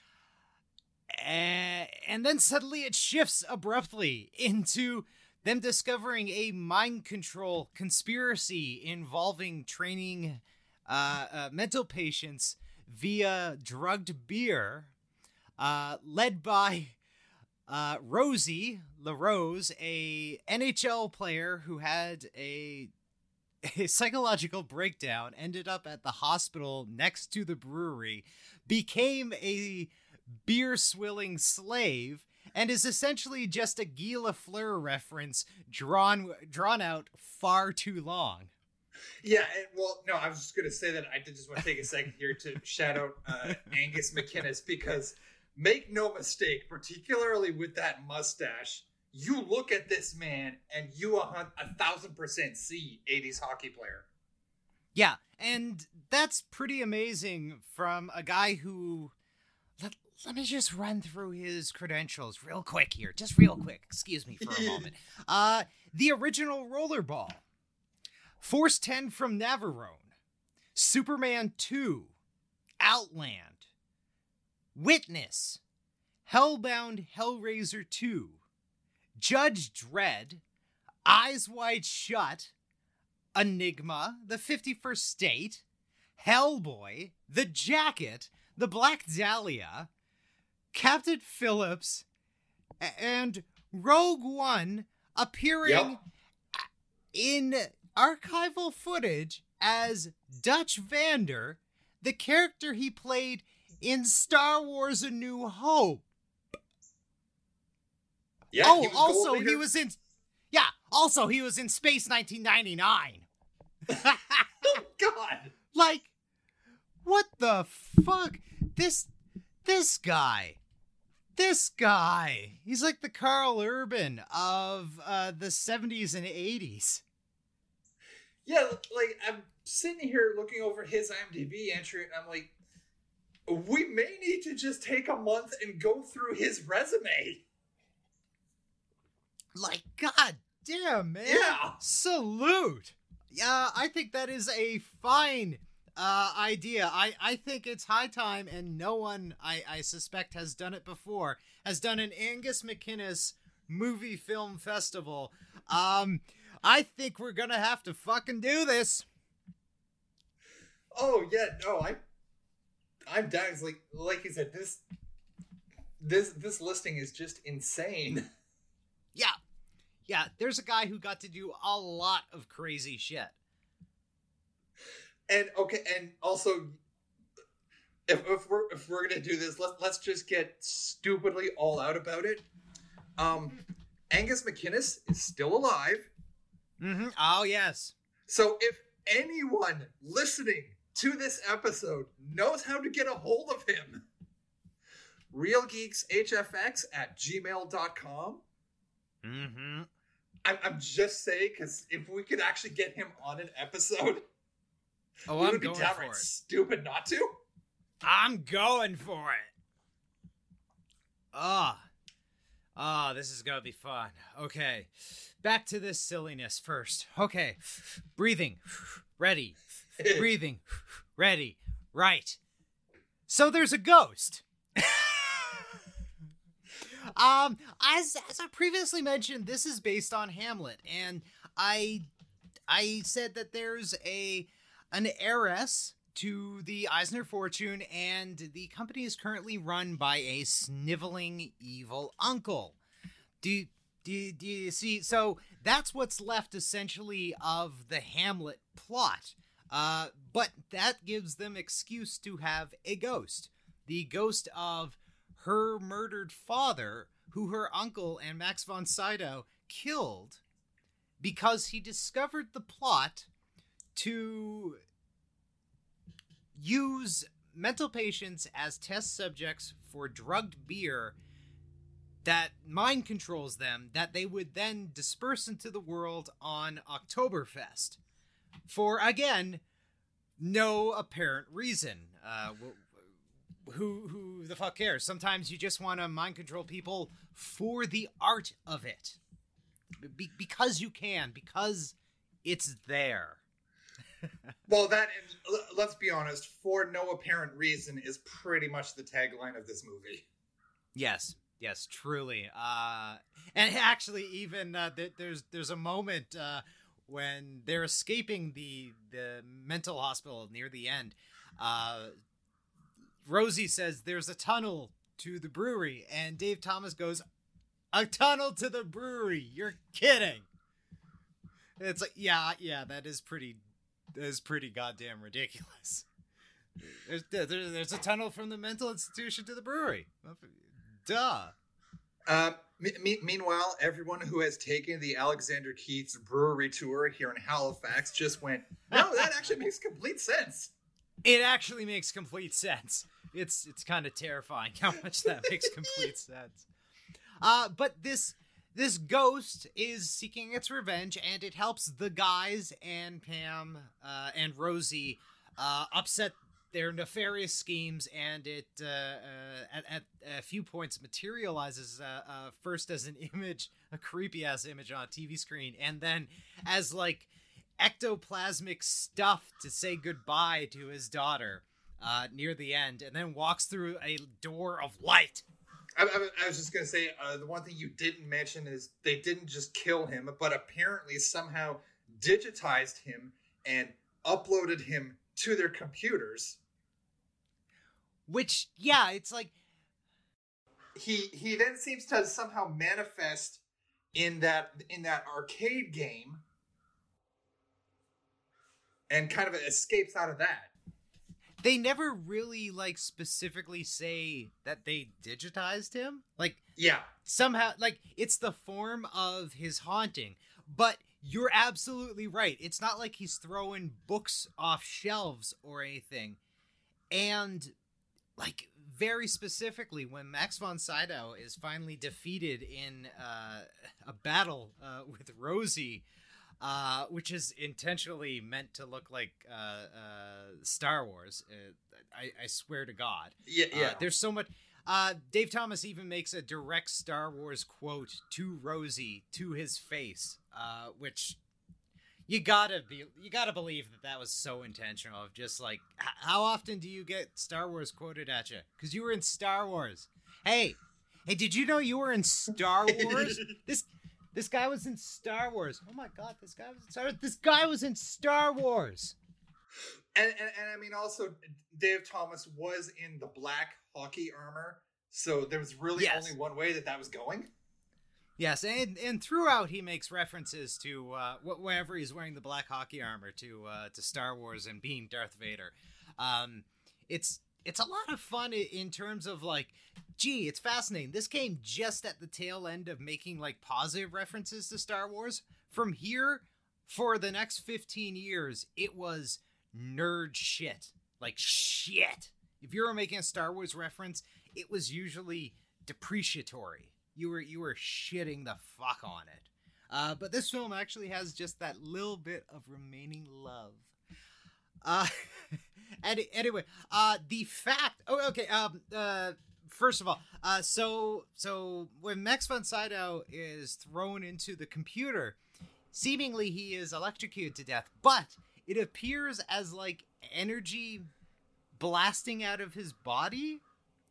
And, and then suddenly it shifts abruptly into them discovering a mind control conspiracy involving training uh, uh, mental patients via drugged beer, uh, led by uh, Rosie LaRose, a N H L player who had a, a psychological breakdown, ended up at the hospital next to the brewery, became a beer-swilling slave, and is essentially just a Guy Lafleur reference drawn drawn out far too long. Yeah, and, well, no, I was just going to say that I did just want to take a second here to shout out uh, Angus McInnes, because make no mistake, particularly with that mustache, you look at this man and you a, hun- a thousand percent see eighties hockey player. Yeah, and that's pretty amazing from a guy who... Let, let me just run through his credentials real quick here. Just real quick. Excuse me for a moment. Uh, the original Rollerball. Force ten from Navarone. Superman two. Outland. Witness. Hellbound Hellraiser two. Judge Dredd. Eyes Wide Shut. Enigma. The fifty-first State. Hellboy. The Jacket. The Black Dahlia, Captain Phillips, and Rogue One appearing Yep. in archival footage as Dutch Vander, the character he played in Star Wars A New Hope. Yeah, oh, he was also gold leader. he was in Yeah, also he was in Space nineteen ninety-nine. Oh, God. Like, what the fuck? This, this guy, this guy, he's like the Carl Urban of uh, the seventies and eighties. Yeah, like, I'm sitting here looking over his IMDb entry, and I'm like, we may need to just take a month and go through his resume. Like, god damn, man. Yeah. Salute. Yeah, I think that is a fine uh, idea. I, I think it's high time, and no one, I, I suspect, has done it before, has done an Angus McInnes movie film festival Um, I think we're gonna have to fucking do this. Oh yeah, no, I, I'm down. It's like, like you said, this, this, this listing is just insane. Yeah, yeah. There's a guy who got to do a lot of crazy shit. And okay, and also, if, if we're if we're gonna do this, let's let's just get stupidly all out about it. Um, Angus McInnes is still alive. Mm-hmm. Oh yes. So if anyone listening to this episode knows how to get a hold of him, realgeekshfx at gmail dot com. Mm-hmm. I'm, I'm just saying, because if we could actually get him on an episode, oh, we I'm would be going downright for it. Stupid not to. I'm going for it. Ah. Ah, this is gonna be fun. Okay. Back to this silliness first. Okay. Breathing. Ready. Breathing. Ready. Right. So there's a ghost. um, as as I previously mentioned, this is based on Hamlet, and I I said that there's a an heiress to the Eisner fortune, and the company is currently run by a sniveling evil uncle. Do, do, do you see? So that's what's left essentially of the Hamlet plot. Uh, but that gives them excuse to have a ghost. The ghost of her murdered father, who her uncle and Max von Sydow killed because he discovered the plot to use mental patients as test subjects for drugged beer that mind controls them, that they would then disperse into the world on Oktoberfest. For, again, no apparent reason. Uh, who, who the fuck cares? Sometimes you just want to mind control people for the art of it. Be- because you can, because it's there. Well, that, and let's be honest, for no apparent reason is pretty much the tagline of this movie. Yes, yes, truly. Uh, and actually, even uh, th- there's there's a moment uh, when they're escaping the the mental hospital near the end. Uh, Rosie says there's a tunnel to the brewery, and Dave Thomas goes, "A tunnel to the brewery? You're kidding!" It's like, yeah, yeah, that is pretty. That is pretty goddamn ridiculous. There's, there, there's a tunnel from the mental institution to the brewery. Duh. Uh, me- meanwhile, everyone who has taken the Alexander Keith's brewery tour here in Halifax just went, no, that actually makes complete sense. It actually makes complete sense. It's it's kind of terrifying how much that makes complete sense. Uh, but this... This ghost is seeking its revenge, and it helps the guys and Pam uh, and Rosie uh, upset their nefarious schemes, and it, uh, uh, at, at a few points, materializes uh, uh, first as an image, a creepy-ass image on a T V screen, and then as, like, ectoplasmic stuff to say goodbye to his daughter uh, near the end, and then walks through a door of light. I, I, I was just going to say, uh, the one thing you didn't mention is they didn't just kill him, but apparently somehow digitized him and uploaded him to their computers. Which, yeah, it's like... He he then seems to somehow manifest in that in that arcade game and kind of escapes out of that. They never really, like, specifically say that they digitized him. Like, yeah, somehow, like, it's the form of his haunting. But you're absolutely right. It's not like he's throwing books off shelves or anything. And, like, very specifically, when Max von Sydow is finally defeated in uh, a battle uh, with Rosie... Uh, which is intentionally meant to look like uh, uh, Star Wars. Uh, I, I swear to God. Yeah, yeah. Uh, there's so much. Uh, Dave Thomas even makes a direct Star Wars quote to Rosie to his face, uh, which you gotta be, you gotta believe that that was so intentional. Of just like, h- how often do you get Star Wars quoted at you? Because you were in Star Wars. Hey, hey, did you know you were in Star Wars? this. This guy was in Star Wars. Oh my God, this guy was in Star Wars. This guy was in Star Wars. And, and, and I mean, also, Dave Thomas was in the black hockey armor, so there was really Yes. only one way that that was going. Yes, and and throughout he makes references to uh, wh- whenever he's wearing the black hockey armor to uh, to Star Wars and being Darth Vader. Um, it's it's a lot of fun i- in terms of like, gee, it's fascinating. This came just at the tail end of making like positive references to Star Wars. From here, for the next fifteen years, it was nerd shit. Like shit. If you were making a Star Wars reference, it was usually depreciatory. You were you were shitting the fuck on it. Uh, but this film actually has just that little bit of remaining love. Uh, and anyway, uh, the fact. Oh, okay. Um. Uh. First of all, uh. So so when Max von Sydow is thrown into the computer, seemingly he is electrocuted to death, but it appears as like energy blasting out of his body.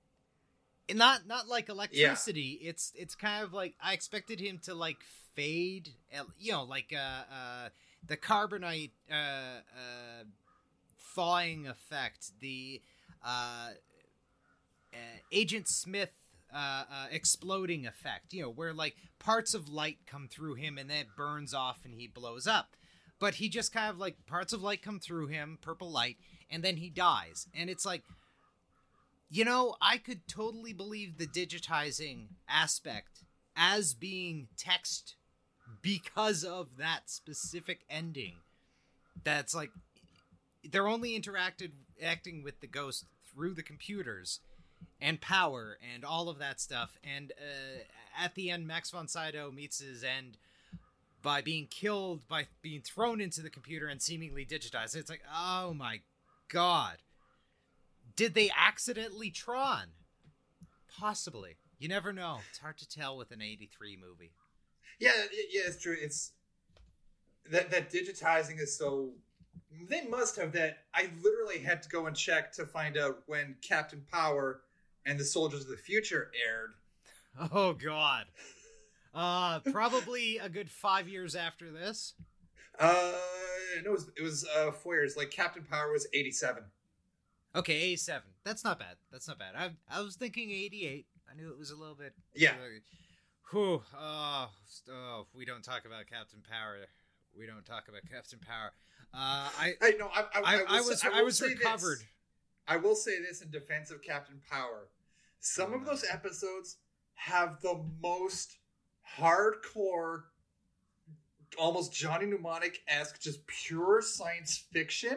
Not not like electricity. Yeah. It's it's kind of like I expected him to like fade, you know, like uh, uh the carbonite uh, uh thawing effect, the uh, uh Agent Smith uh, uh exploding effect, you know, where like parts of light come through him and then it burns off and he blows up. But he just kind of like parts of light come through him, purple light, and then he dies. And it's like, you know, I could totally believe the digitizing aspect as being text because of that specific ending. That's like, they're only interacted acting with the ghost through the computers and power and all of that stuff. And uh, at the end, Max von Sydow meets his end by being killed, by being thrown into the computer and seemingly digitized. It's like, oh my God. Did they accidentally Tron? Possibly. You never know. It's hard to tell with an eighty-three movie. Yeah, yeah, it's true. It's that that digitizing is so. They must have that. I literally had to go and check to find out when Captain Power and the Soldiers of the Future aired. Oh God. Uh, probably a good five years after this. Uh, no, it was it was uh four years. Like Captain Power was eighty-seven. Okay, eighty-seven. That's not bad. That's not bad. I I was thinking eighty-eight. I knew it was a little bit. Yeah. Whew. Oh, oh, we don't talk about Captain Power. We don't talk about Captain Power. Uh, I I know. I I, I, I, I will was say, I, I was say recovered. This. I will say this in defense of Captain Power. Some of those episodes have the most hardcore, almost Johnny Mnemonic-esque, just pure science fiction,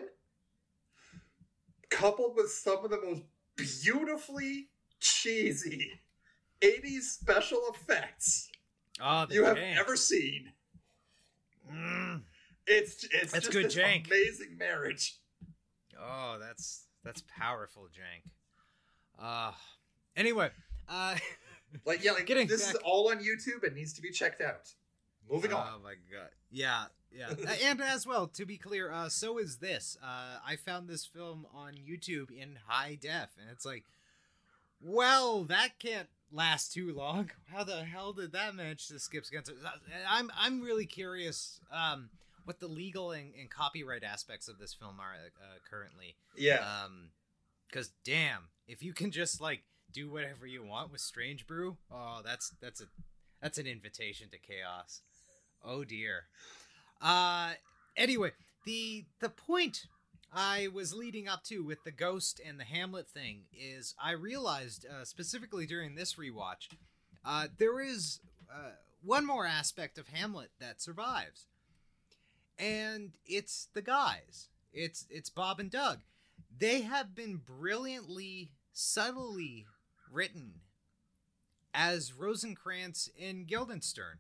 coupled with some of the most beautifully cheesy eighties special effects oh, you have jank. ever seen. Mm. It's it's that's just good this jank. Amazing marriage. Oh, that's that's powerful jank. Uh anyway, uh like yeah, like getting this back... is all on YouTube. It needs to be checked out. Moving oh, on. Oh my God. Yeah, yeah. And as well, to be clear, uh, so is this. Uh, I found this film on YouTube in high def, and it's like, well, that can't last too long. How the hell did that manage to skip censor? I'm I'm really curious um, what the legal and, and copyright aspects of this film are uh, currently. Yeah. Um, because damn, if you can just like do whatever you want with Strange Brew, oh, that's that's a that's an invitation to chaos. Oh dear. Uh, anyway, the the point I was leading up to with the ghost and the Hamlet thing is I realized uh, specifically during this rewatch, uh, there is uh, one more aspect of Hamlet that survives, and it's the guys. It's it's Bob and Doug. They have been brilliantly, subtly written as Rosencrantz and Guildenstern.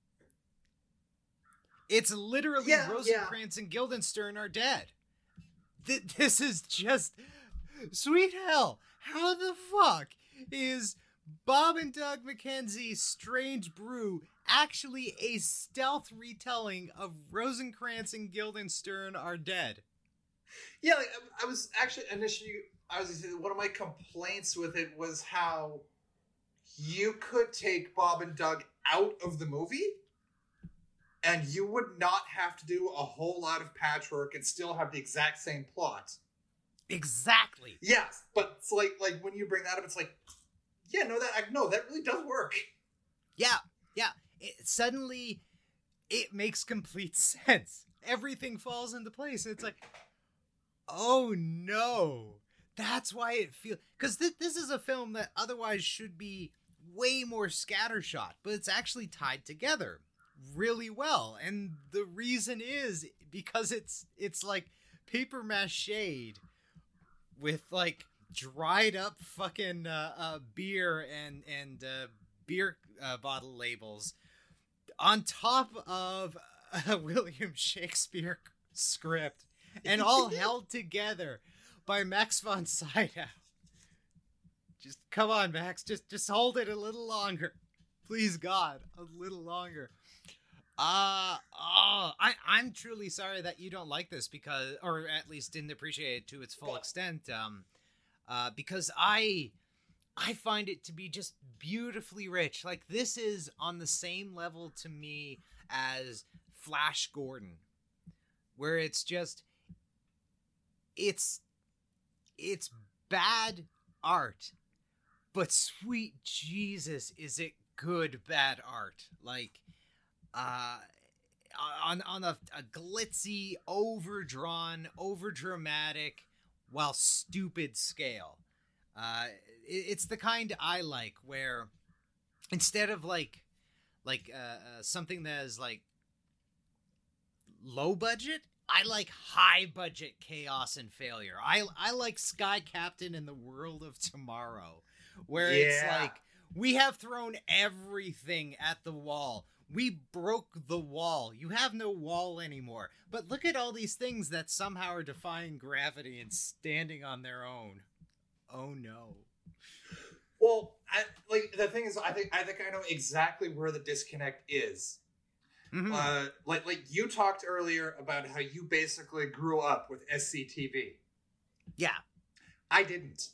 It's literally yeah, Rosencrantz yeah. and Guildenstern are dead. Th- this is just sweet hell. How the fuck is Bob and Doug McKenzie's Strange Brew actually a stealth retelling of Rosencrantz and Guildenstern are dead? Yeah, like, I was actually initially, I was one of my complaints with it was how you could take Bob and Doug out of the movie and you would not have to do a whole lot of patchwork and still have the exact same plot. Exactly. Yes, but it's like like when you bring that up, it's like, yeah, no, that I, no, that really does work. Yeah, yeah. It, suddenly, it makes complete sense. Everything falls into place. It's like, oh no, that's why it feels. Because th- this is a film that otherwise should be way more scattershot, but it's actually tied together really well. And the reason is because it's it's like paper mache with like dried up fucking uh, uh, beer and and uh, beer uh, bottle labels on top of a William Shakespeare script, and all held together by Max von Sydow. Just come on, Max. Just just hold it a little longer, please, God, a little longer. Uh, oh, I, I'm truly sorry that you don't like this because, or at least didn't appreciate it to its full extent. Um, uh, because I, I find it to be just beautifully rich. Like, this is on the same level to me as Flash Gordon, where it's just, it's, it's bad art, but sweet Jesus, is it good bad art? Like, Uh, on on a, a glitzy, overdrawn, overdramatic, while stupid scale. Uh, it, it's the kind I like, where instead of like like uh, uh, something that is like low budget, I like high budget chaos and failure. I I like Sky Captain in the World of Tomorrow, where Yeah. it's like we have thrown everything at the wall. We broke the wall. You have no wall anymore. But look at all these things that somehow are defying gravity and standing on their own. Oh no. Well, I, like the thing is, I think I think I know exactly where the disconnect is. Mm-hmm. Uh, like like you talked earlier about how you basically grew up with S C T V. Yeah, I didn't.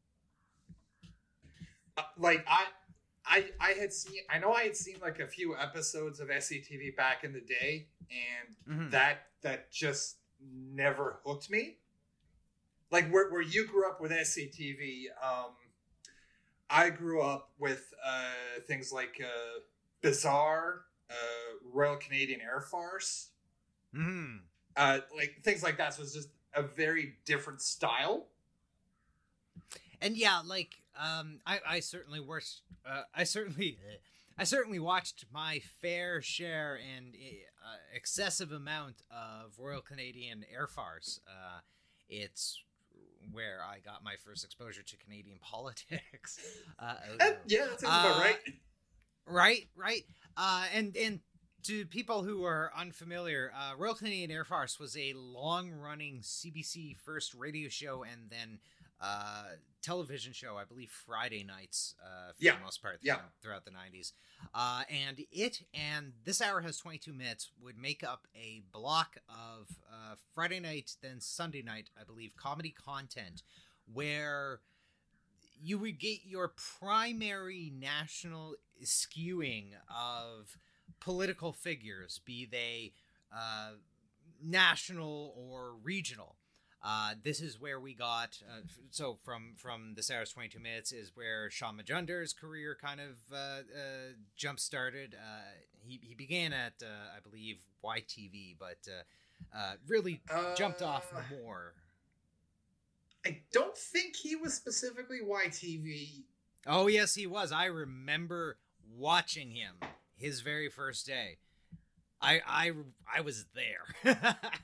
Uh, like I. I, I had seen I know I had seen like a few episodes of S C T V back in the day, and mm-hmm. that that just never hooked me. Like where where you grew up with S C T V, um, I grew up with uh, things like uh, Bizarre, uh, Royal Canadian Air Force, mm-hmm. uh, like things like that. So it's just a very different style. And yeah, like um, I, I certainly watched. Uh, I certainly, I certainly watched my fair share and uh, excessive amount of Royal Canadian Air Force. Uh, it's where I got my first exposure to Canadian politics. Uh, yeah, that sounds about uh, right. Right, right. Uh, and and to people who are unfamiliar, uh, Royal Canadian Air Force was a long-running C B C first radio show and then uh, television show, I believe Friday nights uh, for yeah. the most part yeah. throughout the nineties. Uh, and it and This Hour Has twenty-two minutes would make up a block of uh, Friday night, then Sunday night, I believe, comedy content where you would get your primary national skewing of political figures, be they uh, national or regional. Uh, this is where we got, uh, so from, from This Hour's twenty-two minutes is where Sean Majunder's career kind of uh, uh, jump-started. Uh, he, he began at, uh, I believe, Y T V, but uh, uh, really uh, jumped off more. I don't think he was specifically Y T V. Oh, yes, he was. I remember watching him his very first day. I I, I was there.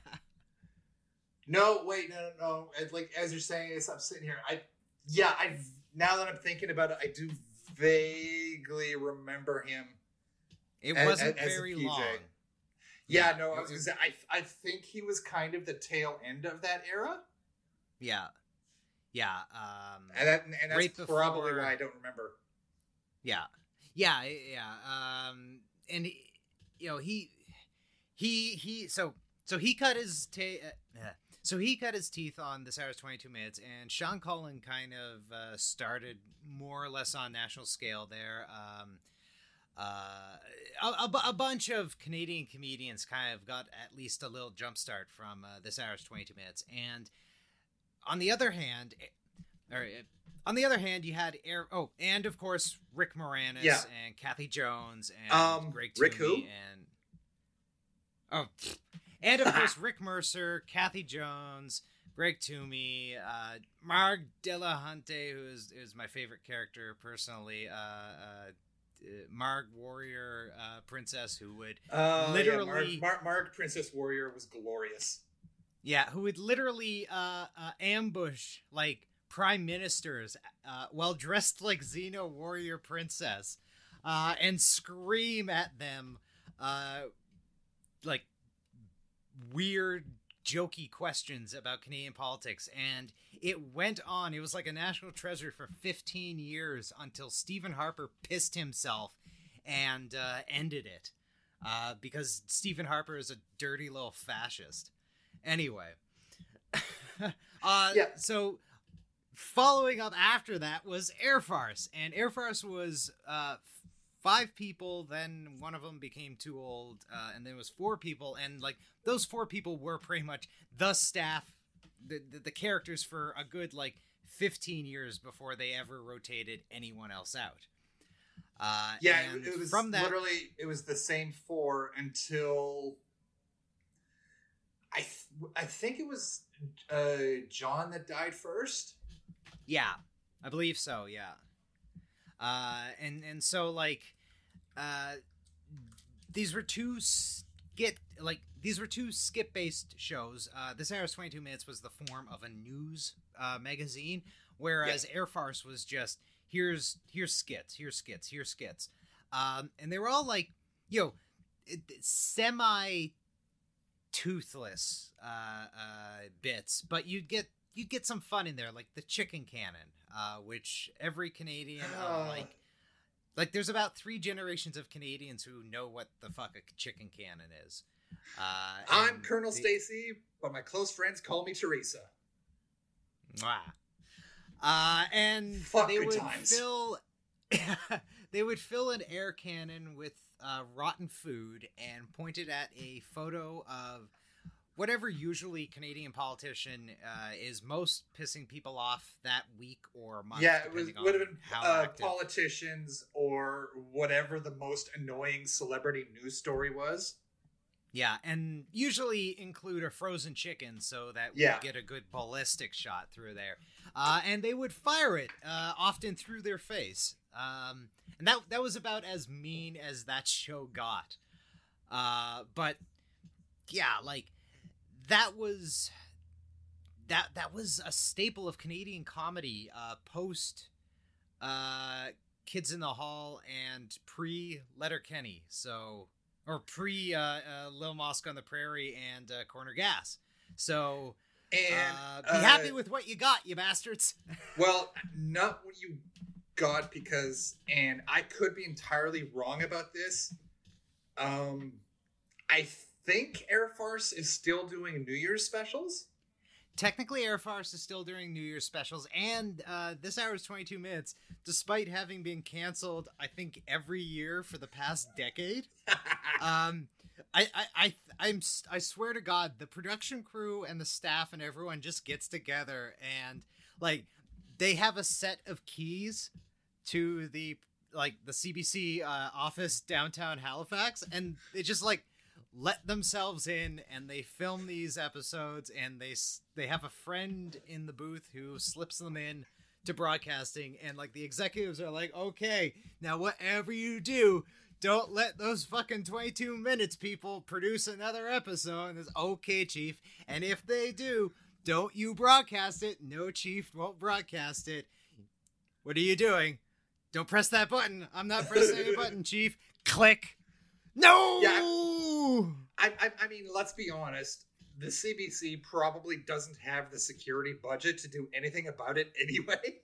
No, wait, no, no, no. It's like as you're saying this, I'm sitting here. I, yeah, I. Now that I'm thinking about it, I do vaguely remember him. It as, wasn't as very long. Yeah, no, I was gonna say. I, I think he was kind of the tail end of that era. Yeah, yeah. Um, and that, and that's right probably before, why I don't remember. Yeah, yeah, yeah. Um, and he, you know, he, he, he. So, so he cut his ta- uh, So he cut his teeth on This Hour's twenty-two minutes, and Sean Cullen kind of uh, started more or less on national scale there. Um, uh, a, a, bu- a bunch of Canadian comedians kind of got at least a little jumpstart from uh, This Hour's twenty-two Minutes. And on the other hand, or on the other hand, you had Air. Oh, and of course Rick Moranis Yeah. and Kathy Jones and Um, Greg Rick Toomey who? and oh, and of course Rick Mercer, Kathy Jones, Greg Toomey, uh, Marg Delahunty, who is is my favorite character personally. Uh, uh, Marg Warrior uh, Princess, who would Uh, literally, yeah, Mark, Mark, Mark Princess Warrior was glorious. yeah, who would literally uh, uh, ambush like prime ministers uh, while dressed like Xena Warrior Princess, uh, and scream at them uh, like weird, jokey questions about Canadian politics. And it went on. It was like a national treasure for fifteen years until Stephen Harper pissed himself and uh, ended it uh, because Stephen Harper is a dirty little fascist. Anyway, uh, Yeah. so following up after that was Air Farce, and Air Farce was uh, f- five people. Then one of them became too old, uh, and then it was four people, and like those four people were pretty much the staff, the, the the characters for a good like fifteen years before they ever rotated anyone else out. Uh, Yeah, and it, it was from that. literally it was the same four until I th- I think it was uh, John that died first. Yeah, I believe so. Yeah, uh, and and so like, uh, these were two skit like these were two skit based shows. Uh, This Hour's twenty-two Minutes was the form of a news uh, magazine, whereas Air Farce was just here's here's skits, here's skits, here's skits, um, and they were all like, you know, semi toothless uh, uh, bits, but you'd get. You'd get some fun in there, like the chicken cannon, uh, which every Canadian, of like, like there's about three generations of Canadians who know what the fuck a chicken cannon is. Uh, I'm and Colonel the- Stacy, but my close friends call me Teresa. Mwah. Uh, and Fuck they good would times. fill, they would fill an air cannon with uh, rotten food and point it at a photo of whatever usually Canadian politician uh, is most pissing people off that week or month. Yeah, it was depending would on have been how uh, active. politicians or whatever the most annoying celebrity news story was. Yeah, and usually include a frozen chicken so that we Yeah. get a good ballistic shot through there. Uh, and they would fire it, uh, often through their face. Um, and that that was about as mean as that show got. Uh, but yeah, like that was that that was a staple of Canadian comedy uh, post uh, Kids in the Hall and pre Letterkenny. So. Or pre uh, uh, Lil Mosque on the Prairie and uh, Corner Gas. So, And uh, be uh, happy with what you got, you bastards. Well, not what you got because, and I could be entirely wrong about this. Um, I think Air Farce is still doing New Year's specials. Technically, Air Farce is still doing New Year's specials, and uh, This Hour's twenty-two Minutes, despite having been canceled, I think, every year for the past decade. um, I, I, I, I'm, I swear to God, the production crew and the staff and everyone just gets together and, like, they have a set of keys to the, like, the C B C uh, office downtown Halifax, and they just, like, let themselves in and they film these episodes and they they have a friend in the booth who slips them in to broadcasting, and like the executives are like, okay, now whatever you do, don't let those fucking twenty-two minutes people produce another episode. And it's okay, chief, and if they do, don't you broadcast it. No, chief won't broadcast it. What are you doing? Don't press that button. I'm not pressing any button, chief. Click. No. Yeah, I, I, I mean, let's be honest. The C B C probably doesn't have the security budget to do anything about it anyway.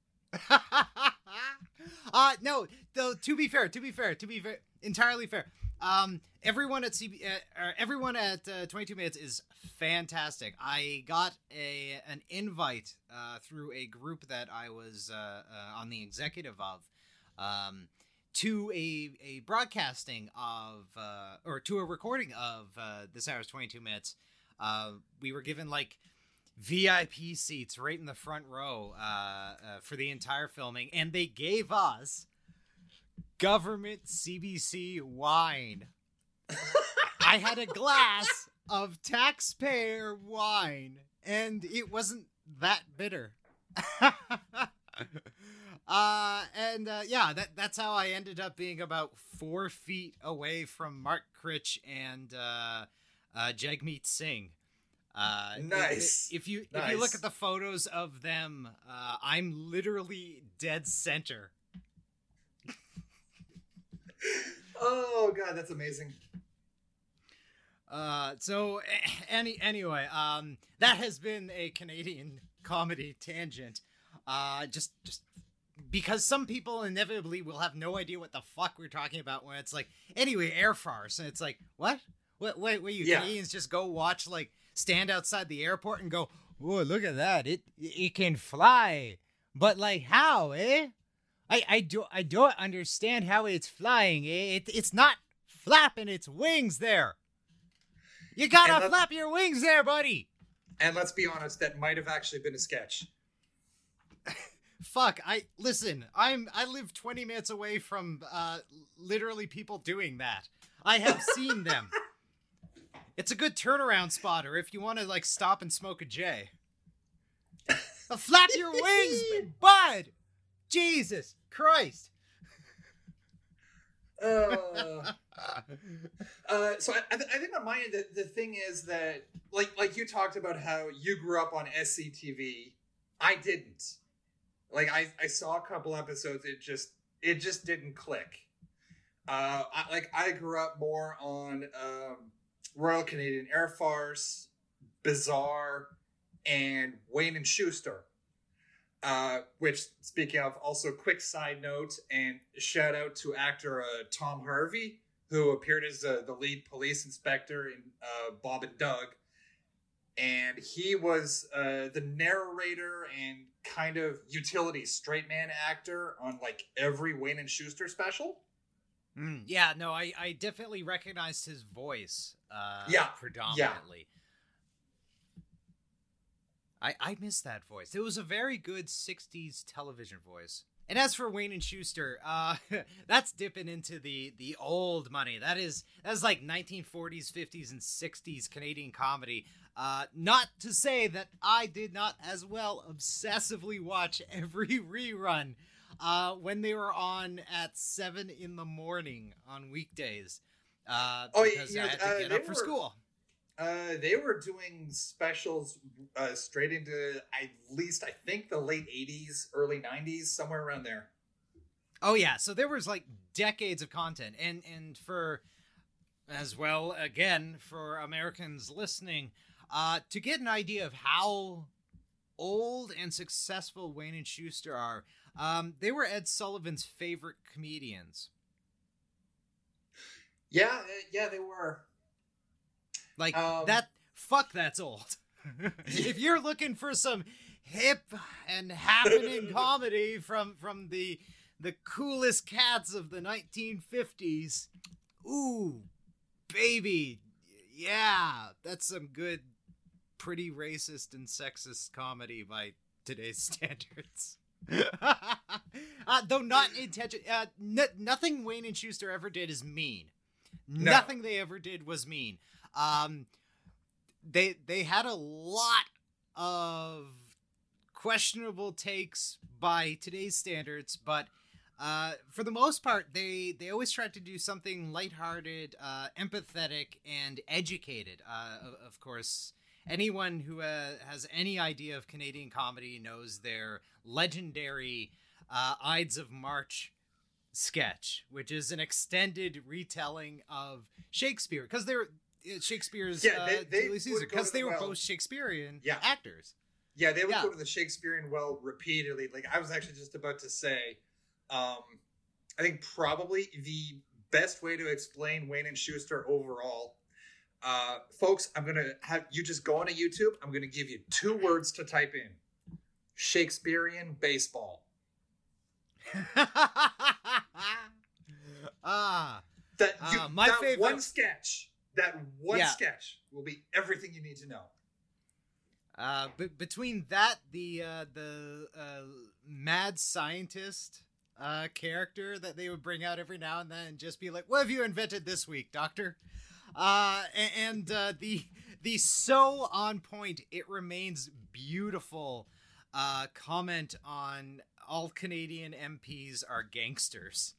uh no, though. To be fair, to be fair, to be fair, entirely fair. Um, everyone at C B, uh, or everyone at uh, twenty-two Minutes is fantastic. I got a an invite uh, through a group that I was uh, uh, on the executive of. Um, to a a broadcasting of uh, or to a recording of uh, this hour's twenty-two minutes. Uh, we were given like V I P seats right in the front row uh, uh, for the entire filming, and they gave us government C B C wine. I had a glass of taxpayer wine, and it wasn't that bitter. uh, and uh, yeah, that that's how I ended up being about four feet away from Mark Critch and uh, uh, Jagmeet Singh. Uh, nice. If, if you nice. if you look at the photos of them, uh, I'm literally dead center. Oh god, that's amazing. Uh, so any anyway, um, that has been a Canadian comedy tangent. Uh, just just because some people inevitably will have no idea what the fuck we're talking about when it's like, anyway, air farce, and it's like, what? What? Wait, wait, you Yeah. Canadians just go watch, like, stand outside the airport and go, oh, look at that, it it can fly, but like how, eh? I I do I don't understand how it's flying. Eh? It it's not flapping its wings there. You gotta flap your wings there, buddy. And let's be honest, that might have actually been a sketch. Fuck, I listen, I'm I live twenty minutes away from uh literally people doing that. I have seen them. It's a good turnaround spotter if you want to like stop and smoke a J. Uh, flap your wings, bud. Jesus Christ. Uh, uh, so I, I, th- I think on my end, the, the thing is that, like, like you talked about how you grew up on S C T V. I didn't. Like, I, I saw a couple episodes. It just, it just didn't click. Uh, I, like, I grew up more on um, Royal Canadian Air Force, Bizarre, and Wayne and Schuster. Uh, which, speaking of, also quick side note and shout out to actor uh, Tom Harvey, who appeared as uh, the lead police inspector in uh, Bob and Doug. And he was uh, the narrator and kind of utility straight man actor on like every Wayne and Schuster special. Mm, yeah, no, I, I definitely recognized his voice uh, yeah, predominantly. Yeah. I, I miss that voice. It was a very good sixties television voice. And as for Wayne and Schuster, uh, that's dipping into the, the old money. That is that's like nineteen forties, fifties, and sixties Canadian comedy. Uh, not to say that I did not as well obsessively watch every rerun uh, when they were on at seven in the morning on weekdays. Uh, oh, because yeah, I had to uh, get up for were... school. Uh, they were doing specials uh, straight into at least I think the late eighties, early nineties, somewhere around there. Oh yeah, so there was like decades of content, and and for as well again for Americans listening, uh, to get an idea of how old and successful Wayne and Schuster are, um, they were Ed Sullivan's favorite comedians. Yeah, uh, yeah, they were. Like, um, that, fuck, that's old. If you're looking for some hip and happening comedy from from the the coolest cats of the nineteen fifties, ooh, baby, yeah, that's some good, pretty racist and sexist comedy by today's standards. uh, though not intention, uh, n- nothing Wayne and Schuster ever did is mean. No. Nothing they ever did was mean. Um, they they had a lot of questionable takes by today's standards, but uh, for the most part, they they always tried to do something lighthearted, uh, empathetic, and educated. Uh, of, of course, anyone who uh, has any idea of Canadian comedy knows their legendary uh, Ides of March sketch, which is an extended retelling of Shakespeare, because they're Shakespeare's yeah, they, uh, they Julius Caesar, because they were well. both Shakespearean yeah. actors. Yeah, they would yeah. go to the Shakespearean well repeatedly. Like, I was actually just about to say, um, I think probably the best way to explain Wayne and Schuster overall, uh, folks, I'm going to have you just go on to YouTube. I'm going to give you two words to type in. Shakespearean baseball. Ah, that you, uh, my that favorite one sketch, that one Yeah. sketch will be everything you need to know. Uh, but between that, the uh, the uh, mad scientist uh, character that they would bring out every now and then, and just be like, "What have you invented this week, Doctor?" Uh, a- and uh, the the so on point, it remains beautiful. Uh, comment on all Canadian M Ps are gangsters.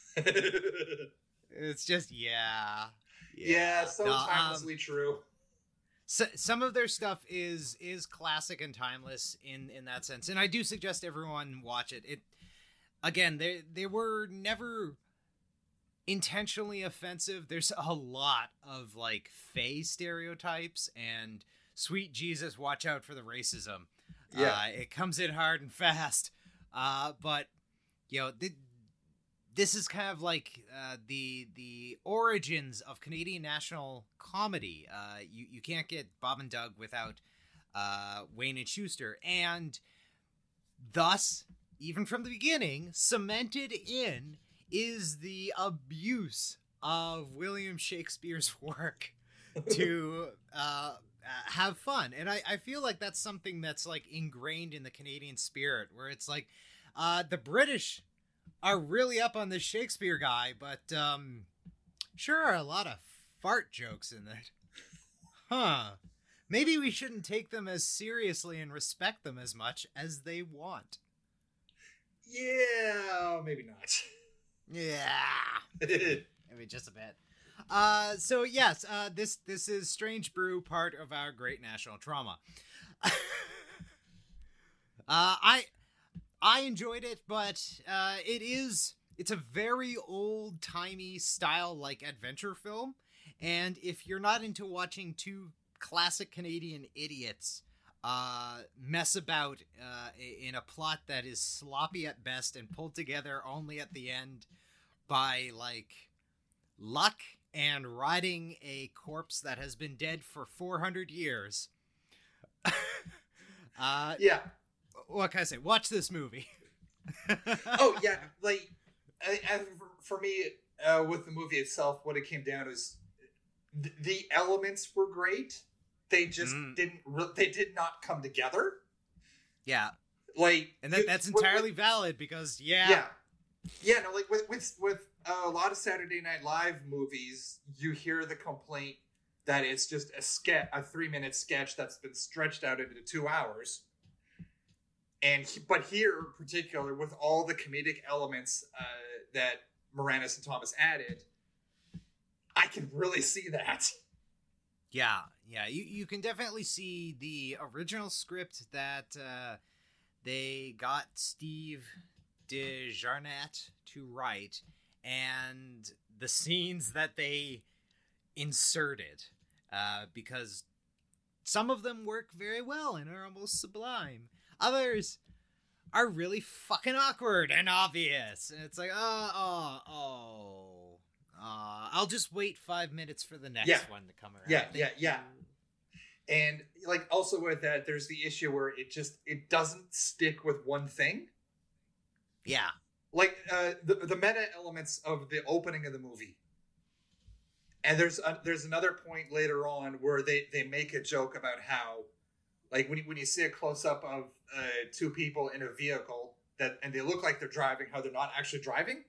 It's just yeah, Yeah, so No, um, timelessly true. So, some of their stuff is is classic and timeless in in that sense, and I do suggest everyone watch it. It again, they they were never intentionally offensive. There's a lot of like Fae stereotypes and sweet Jesus, watch out for the racism. Yeah. Uh, it comes in hard and fast, uh, but you know th- this is kind of like uh, the the origins of Canadian national comedy. Uh, you you can't get Bob and Doug without uh, Wayne and Schuster, and thus, even from the beginning, cemented in is the abuse of William Shakespeare's work to uh, uh, have fun. And I, I feel like that's something that's like ingrained in the Canadian spirit, where it's like uh, the British are really up on this Shakespeare guy, but um, sure are a lot of fart jokes in it. Huh. Maybe we shouldn't take them as seriously and respect them as much as they want. Yeah, maybe not. Yeah. I mean, just a bit. Uh, so yes, uh, this this is Strange Brew, part of our great national trauma. uh, I I enjoyed it, but uh, it is it's a very old timey style like adventure film, and if you're not into watching two classic Canadian idiots uh, mess about uh, in a plot that is sloppy at best and pulled together only at the end by like luck and riding a corpse that has been dead for four hundred years. uh, yeah. What can I say? Watch this movie. Oh, yeah. Like, I, I, for me, uh, with the movie itself, what it came down to is th- the elements were great. They just Mm. didn't, re- they did not come together. Yeah. Like, And that, you- that's with- entirely with- valid because, yeah. Yeah. Yeah, no, like with, with, with a lot of Saturday Night Live movies, you hear the complaint that it's just a sketch, a three minute sketch that's been stretched out into two hours. And he, but here, in particular, with all the comedic elements uh, that Moranis and Thomas added, I can really see that. Yeah, yeah. You, you can definitely see the original script that uh, they got Steve DeJarnette to write, and the scenes that they inserted, uh, because some of them work very well and are almost sublime. Others are really fucking awkward and obvious. And it's like, oh, oh, oh. Uh, I'll just wait five minutes for the next Yeah. one to come around. Yeah, Thank yeah, yeah. you. And like also with that, there's the issue where it just it doesn't stick with one thing. Yeah. Like uh, the the meta elements of the opening of the movie. And there's a, there's another point later on where they, they make a joke about how, like when you, when you see a close up of uh, two people in a vehicle that and they look like they're driving, how they're not actually driving.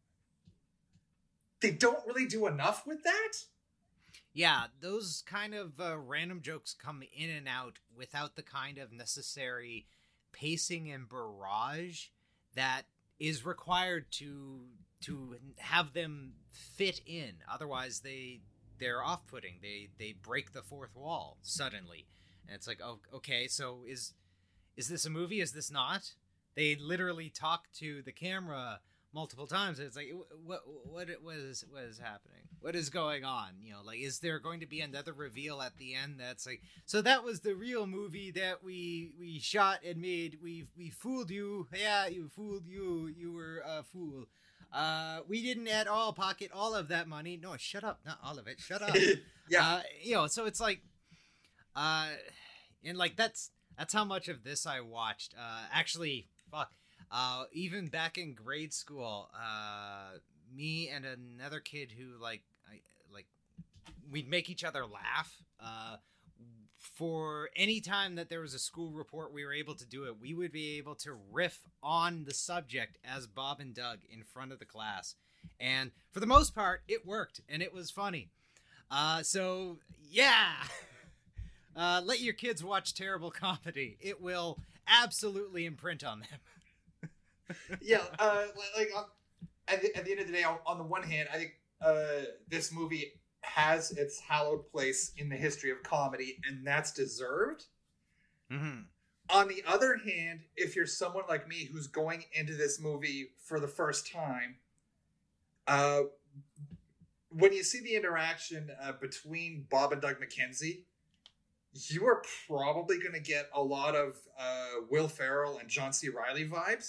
They don't really do enough with that. Yeah, those kind of uh, random jokes come in and out without the kind of necessary pacing and barrage that is required to to have them fit in. Otherwise, they they're off-putting. They they break the fourth wall suddenly, and it's like, oh, okay, so is is this a movie? Is this not? They literally talk to the camera multiple times. It's like, what what what is what is happening? What is going on? You know, like, is there going to be another reveal at the end that's like, so that was the real movie that we we shot and made. We we fooled you. Yeah, you fooled you. You were a fool. Uh, we didn't at all pocket all of that money. No, shut up. Not all of it. Shut up. Yeah. Uh, you know, so it's like, uh, and like that's that's how much of this I watched. Uh, actually, fuck. Uh, even back in grade school, uh, me and another kid who like I like we'd make each other laugh. Uh, for any time that there was a school report, we were able to do it. We would be able to riff on the subject as Bob and Doug in front of the class. And for the most part, it worked and it was funny. Uh, so yeah, uh, let your kids watch terrible comedy. It will absolutely imprint on them. yeah. Uh, like uh, at, the, at the end of the day, on, on the one hand, I think uh, this movie has its hallowed place in the history of comedy, and that's deserved. Mm-hmm. On the other hand, if you're someone like me who's going into this movie for the first time, uh, when you see the interaction uh, between Bob and Doug McKenzie, you are probably going to get a lot of uh, Will Ferrell and John C. Reilly vibes.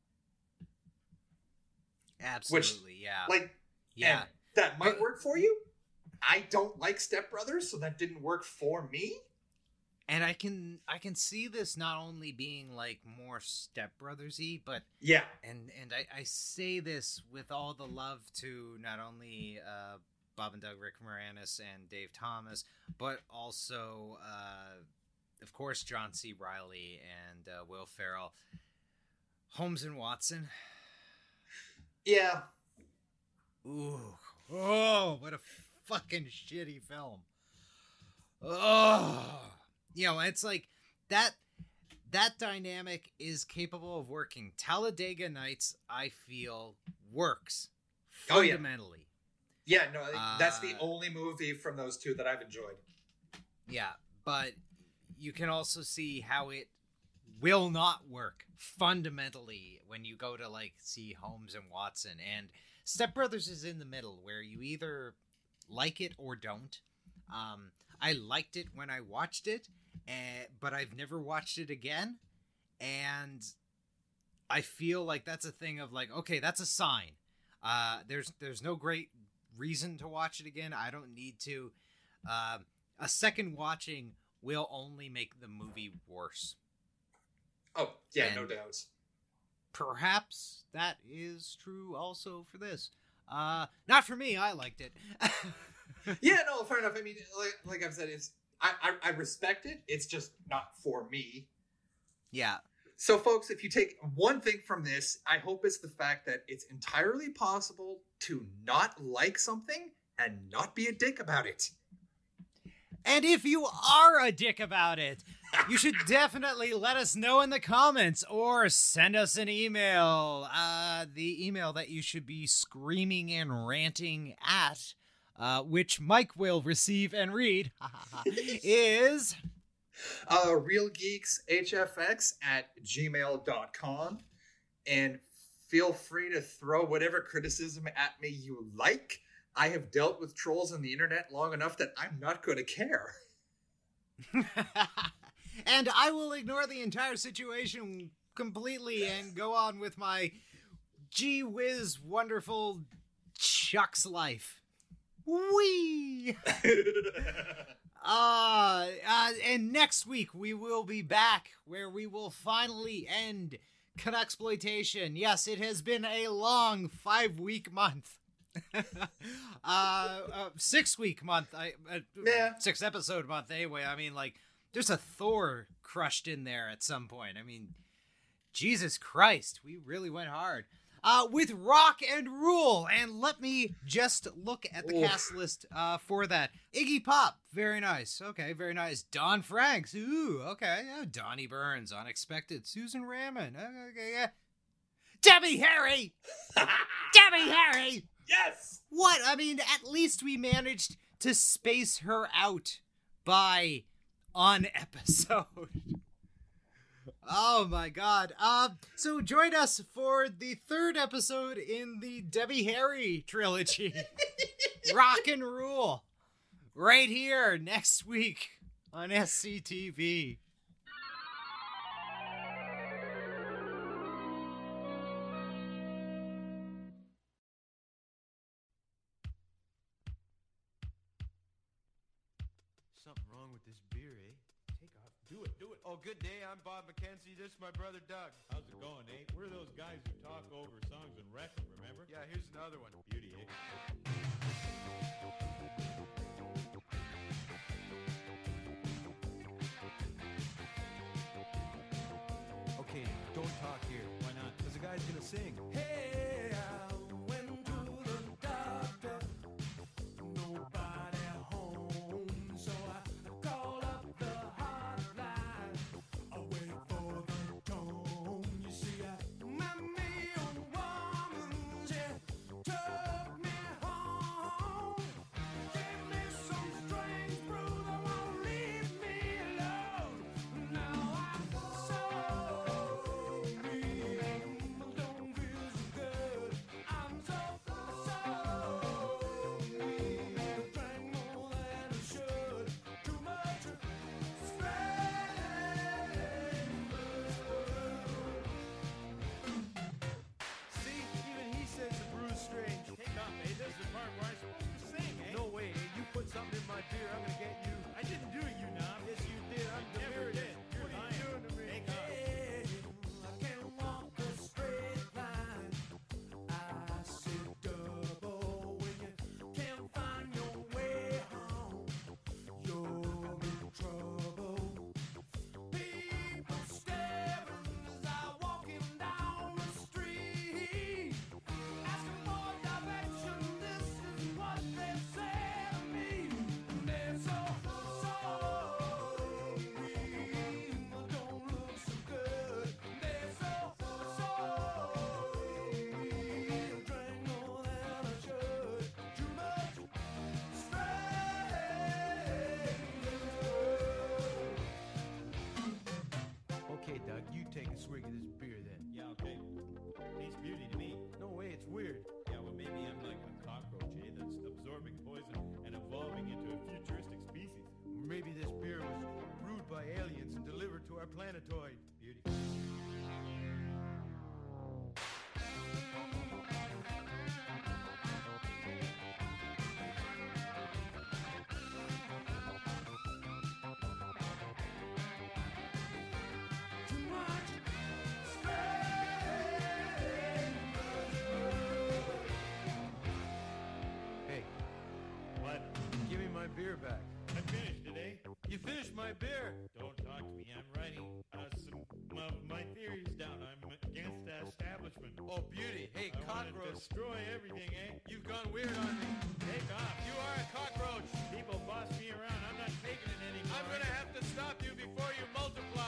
Absolutely, which, yeah. Like, yeah. that might work for you. I don't like Step Brothers, so that didn't work for me. And I can I can see this not only being like more Step Brothers-y, but yeah, and and I, I say this with all the love to not only uh, Bob and Doug, Rick Moranis, and Dave Thomas, but also uh, of course John C. Reilly and uh, Will Ferrell, Holmes and Watson. Yeah. Ooh. Oh, what a fucking shitty film. Oh. You know, it's like that that dynamic is capable of working. Talladega Nights, I feel, works fundamentally. Oh, yeah. yeah, no, uh, that's the only movie from those two that I've enjoyed. Yeah, but you can also see how it will not work fundamentally when you go to like see Holmes and Watson. And Step Brothers is in the middle where you either like it or don't. Um, I liked it when I watched it, uh, but I've never watched it again. And I feel like that's a thing of like, okay, that's a sign. Uh, there's there's no great reason to watch it again. I don't need to. Uh, a second watching will only make the movie worse. Oh, yeah, and no doubt. Perhaps that is true also for this. Uh, not for me. I liked it. Yeah, no, fair enough. I mean, like, like I've said, it's I, I I respect it. It's just not for me. Yeah. So, folks, if you take one thing from this, I hope it's the fact that it's entirely possible to not like something and not be a dick about it. And if you are a dick about it, you should definitely let us know in the comments or send us an email. Uh, the email that you should be screaming and ranting at, uh, which Mike will receive and read, is uh, realgeekshfx at gmail dot com. And feel free to throw whatever criticism at me you like. I have dealt with trolls on the internet long enough that I'm not going to care. And I will ignore the entire situation completely and go on with my gee whiz wonderful Chuck's life. Whee! uh, uh, and next week we will be back where we will finally end Canucksploitation. Yes, it has been a long five-week month. uh, uh six week month I uh, yeah. six episode month anyway. I mean, like, there's a Thor crushed in there at some point. I mean, Jesus Christ, we really went hard uh with Rock and Rule. And let me just look at the Oof. cast list uh for that. Iggy Pop, very nice. Okay, very nice. Don Franks, ooh, okay. Yeah, Donnie Burns, unexpected. Susan Rammon, okay, yeah. Debbie Harry, Debbie Harry. Yes! What? I mean, at least we managed to space her out by an episode. Oh my god. Uh, so join us for the third episode in the Debbie Harry trilogy. Rock and Rule. Right here next week on S C T V. Something wrong with this beer, eh? Take off. Do it, do it. Oh, good day. I'm Bob McKenzie. This is my brother Doug. How's it going, Nate? We're those guys who talk over songs and wreck them, remember? Yeah, here's another one. Beauty, eh? Okay, don't talk here. Why not? Because the guy's gonna sing. Hey, I went to the doctor. Nobody home. So I called up the hotline. I wait for the tone. You see, I met me a woman. She took me home. Gave me some strange brew that won't leave me alone. Now I'm so weak. Don't feel so good. I'm so, so weak. Drank more than I should. Too much See, even he says the brew's strange. Take off, eh? This is the part where I'm supposed to sing, eh? No way, eh? You put something in my beer, I'm gonna get you. I didn't do it, you knob. Yes, you did. I'm the Never beer did. You're What are lying. you doing to me? Take off. Hey, I can't walk a straight line. I said double when you can't find your way home. You're in trouble. People staring as I walking down the street, asking for direction. This is what they say to me. They're so, so mean. Don't look so good. They're so, so mean. Drank more than I should. Too much strange. Okay, Doug, you take a swig of this beer then. Yeah, okay. Tastes beauty to me. No way, it's weird. Yeah, well, maybe I'm like a cockroach, eh? That's absorbing poison and evolving into a futuristic species. Maybe this beer was brewed by aliens and delivered to our planetoid. Beauty. Too much Hey, What? give me my beer back. I finished it, eh? You finished my beer. Don't talk to me. I'm writing uh, some of my theories down. I'm against the establishment. Oh, beauty. Hey, I want to cockroach. destroy everything, eh? You've gone weird on me. Take off. You are a cockroach. People boss me around. I'm not taking it anymore. I'm gonna have to stop you before you multiply.